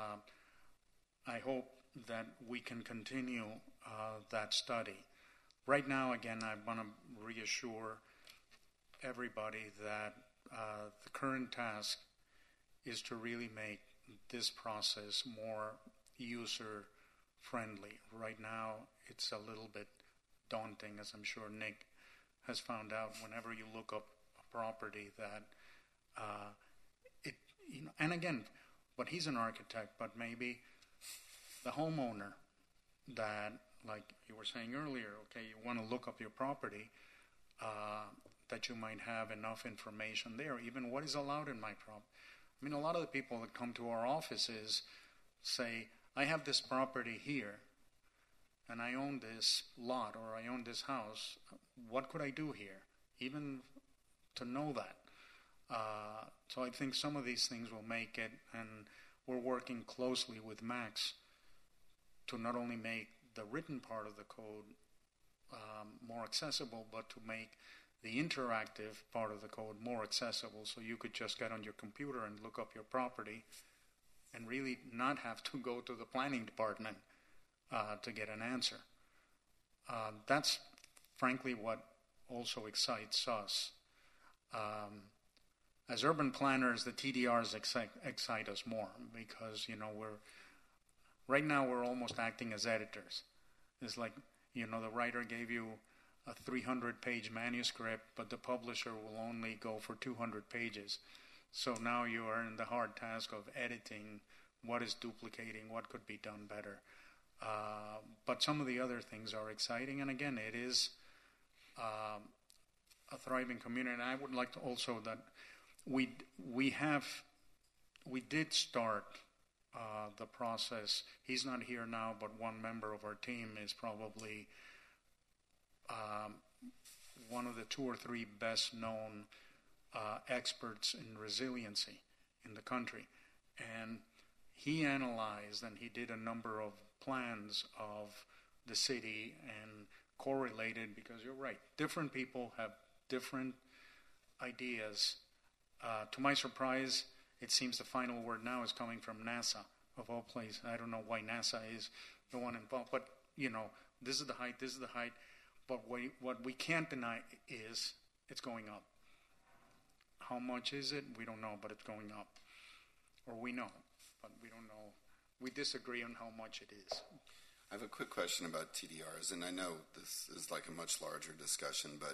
I hope that we can continue that study. Right now, again, I want to reassure everybody that the current task is to really make this process more user-friendly. Right now, it's a little bit daunting, as I'm sure Nick has found out whenever you look up a property that and again, but he's an architect, but maybe the homeowner that, like you were saying earlier, okay, you want to look up your property, that you might have enough information there, even what is allowed in my property. I mean, a lot of the people that come to our offices say, I have this property here, and I own this lot, or I own this house. What could I do here? Even to know that. So I think some of these things will make it, and we're working closely with Max to not only make the written part of the code more accessible, but to make the interactive part of the code more accessible, so you could just get on your computer and look up your property and really not have to go to the planning department to get an answer. That's frankly what also excites us. As urban planners, the TDRs excite us more because, right now we're almost acting as editors. It's like, the writer gave you a 300-page manuscript, but the publisher will only go for 200 pages. So now you are in the hard task of editing what is duplicating, what could be done better. But some of the other things are exciting, and again, it is a thriving community. And I would like to also that we did start the process. He's not here now, but one member of our team is probably one of the 2 or 3 best known experts in resiliency in the country. And he analyzed and he did a number of plans of the city and correlated, because you're right, different people have different ideas. To my surprise, it seems the final word now is coming from NASA, of all places. I don't know why NASA is the one involved, but, this is the height, this is the height. But what we can't deny is it's going up. How much is it? We don't know, but it's going up. Or we know, but we don't know. We disagree on how much it is. I have a quick question about TDRs, and I know this is like a much larger discussion, but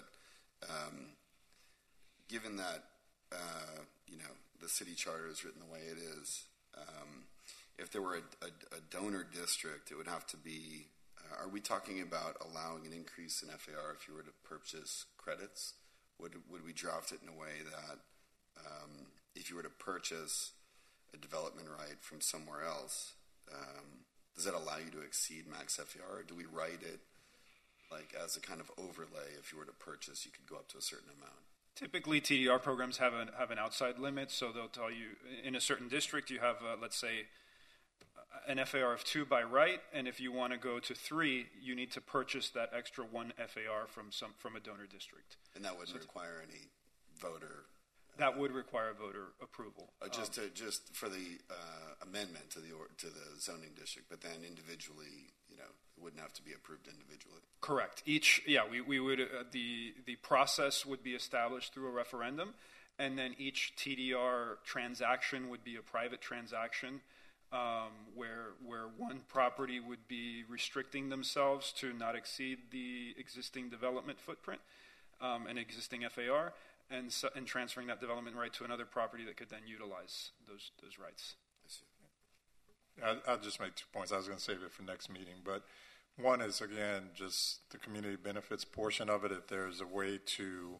given that, the city charter is written the way it is, if there were a donor district, it would have to be, are we talking about allowing an increase in FAR if you were to purchase credits? Would we draft it in a way that if you were to purchase a development right from somewhere else, does that allow you to exceed max FAR, or do we write it like as a kind of overlay? If you were to purchase, you could go up to a certain amount. Typically, TDR programs have an outside limit, so they'll tell you in a certain district you have, let's say, an FAR of 2 by right, and if you want to go to 3, you need to purchase that extra 1 FAR from a donor district. And that wouldn't require any voter. That would require voter approval. Just for the amendment to the zoning district, but then individually, it wouldn't have to be approved individually. Correct. We would the process would be established through a referendum, and then each TDR transaction would be a private transaction, where one property would be restricting themselves to not exceed the existing development footprint, and existing FAR, and transferring that development right to another property that could then utilize those rights. I'll just make 2 points. I was going to save it for next meeting, but one is, again, just the community benefits portion of it. If there's a way to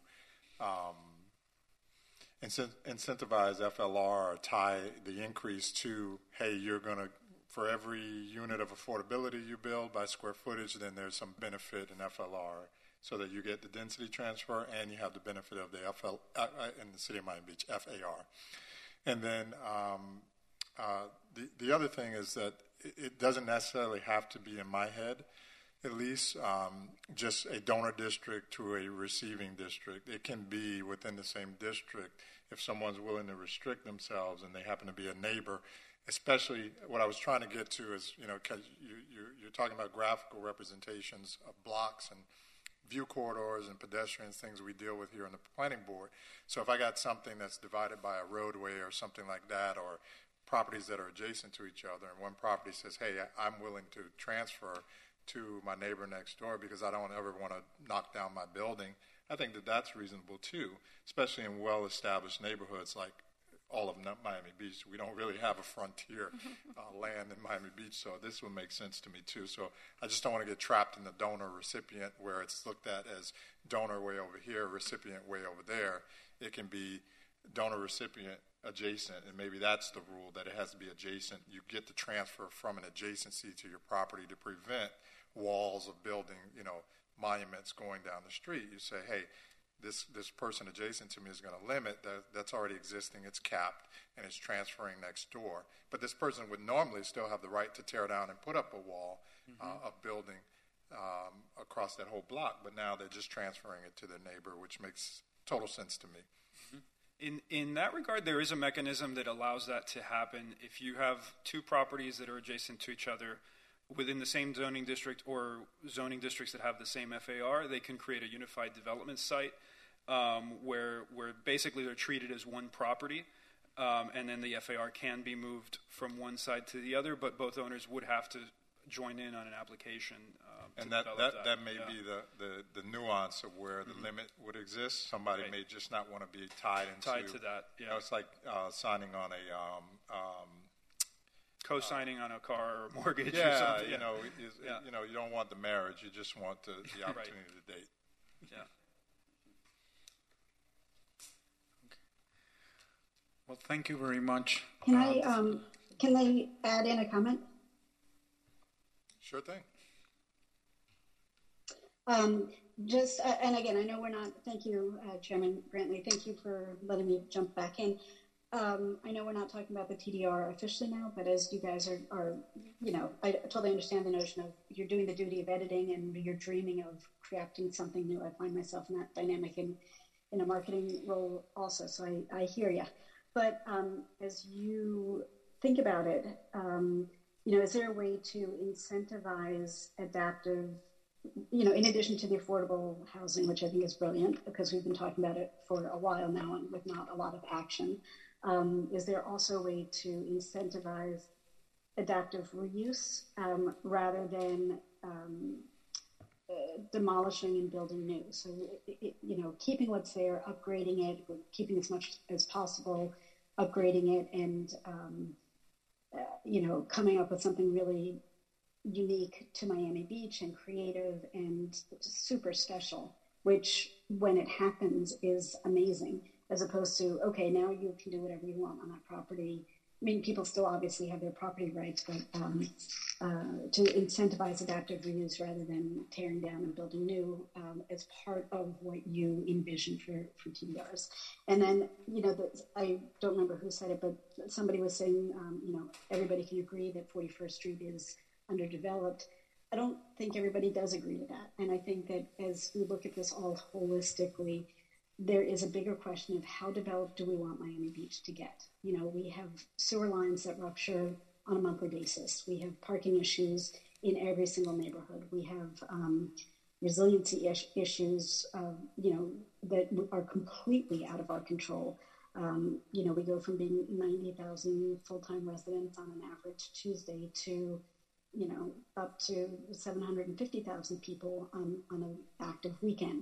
incentivize FLR or tie the increase to, hey, you're going to, for every unit of affordability you build by square footage, then there's some benefit in FLR, so that you get the density transfer and you have the benefit of the in the city of Miami Beach, FAR. And then the other thing is that it doesn't necessarily have to be in my head, at least, just a donor district to a receiving district. It can be within the same district if someone's willing to restrict themselves and they happen to be a neighbor. Especially what I was trying to get to is, because you're talking about graphical representations of blocks and view corridors and pedestrians, things we deal with here on the planning board. So if I got something that's divided by a roadway or something like that, or properties that are adjacent to each other, and one property says, hey, I'm willing to transfer to my neighbor next door because I don't ever want to knock down my building, I think that that's reasonable too, especially in well-established neighborhoods like all of Miami Beach. We don't really have a frontier land in Miami Beach, so this would make sense to me too. So I just don't want to get trapped in the donor-recipient where it's looked at as donor way over here, recipient way over there. It can be donor-recipient adjacent, and maybe that's the rule, that it has to be adjacent. You get the transfer from an adjacency to your property to prevent walls of building, monuments going down the street. You say, hey, this person adjacent to me is going to limit, that's already existing, it's capped, and it's transferring next door. But this person would normally still have the right to tear down and put up a wall of building across that whole block, but now they're just transferring it to their neighbor, which makes total sense to me. In that regard, there is a mechanism that allows that to happen. If you have two properties that are adjacent to each other within the same zoning district or zoning districts that have the same FAR, they can create a unified development site where basically they're treated as one property, and then the FAR can be moved from one side to the other, but both owners would have to join in on an application. And that may be the nuance of where the limit would exist. Somebody may just not want to be tied to that. Yeah. It's like signing on a co-signing on a car or mortgage. Yeah, or something. You don't want the marriage. You just want the opportunity to date. Yeah. Well, thank you very much. Can I add in a comment? Sure thing. And again, I know we're not, thank you, Chairman Brantley, thank you for letting me jump back in. I know we're not talking about the TDR officially now, but as you guys are, I totally understand the notion of you're doing the duty of editing and you're dreaming of crafting something new. I find myself in that dynamic in a marketing role also, so I hear you. But as you think about it, is there a way to incentivize adaptive, in addition to the affordable housing, which I think is brilliant because we've been talking about it for a while now and with not a lot of action, is there also a way to incentivize adaptive reuse rather than demolishing and building new? So, keeping what's there, upgrading it, keeping as much as possible, upgrading it, and, coming up with something really unique to Miami Beach and creative and super special, which when it happens is amazing, as opposed to, okay, now you can do whatever you want on that property mean, people still obviously have their property rights, but to incentivize adaptive reuse rather than tearing down and building new as part of what you envision for TDRs. And then, I don't remember who said it, but somebody was saying, everybody can agree that 41st Street is underdeveloped. I don't think everybody does agree to that. And I think that as we look at this all holistically, there is a bigger question of how developed do we want Miami Beach to get? We have sewer lines that rupture on a monthly basis. We have parking issues in every single neighborhood. We have resiliency issues, that are completely out of our control. We go from being 90,000 full-time residents on an average Tuesday to, up to 750,000 people on an active weekend.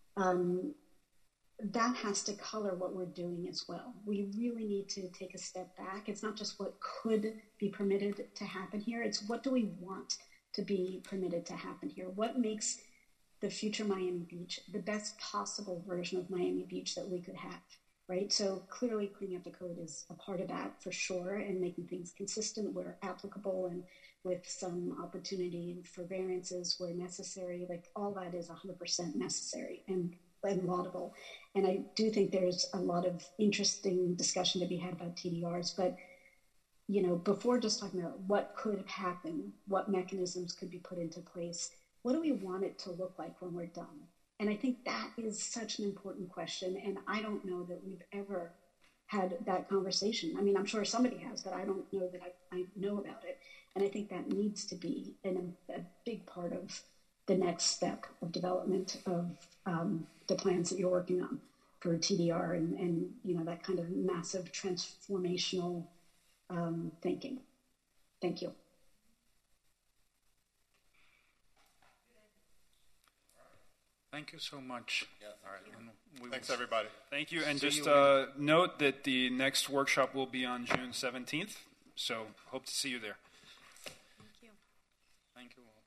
That has to color what we're doing as well. We really need to take a step back. It's not just what could be permitted to happen here. It's what do we want to be permitted to happen here? What makes the future Miami Beach the best possible version of Miami Beach that we could have, right? So clearly cleaning up the code is a part of that for sure, and making things consistent where applicable and with some opportunity for variances where necessary. Like all that is 100% necessary and laudable. And I do think there's a lot of interesting discussion to be had about TDRs, but before just talking about what could happen, what mechanisms could be put into place, what do we want it to look like when we're done? And I think that is such an important question, and I don't know that we've ever had that conversation. I mean, I'm sure somebody has, but I don't know that I know about it. And I think that needs to be a big part of the next step of development of the plans that you're working on for TDR and that kind of massive transformational thinking. Thank you. Thank you so much. Yeah, all right. Thanks, everybody. Thank you. And just note that the next workshop will be on June 17th. So hope to see you there. Thank you. Thank you all.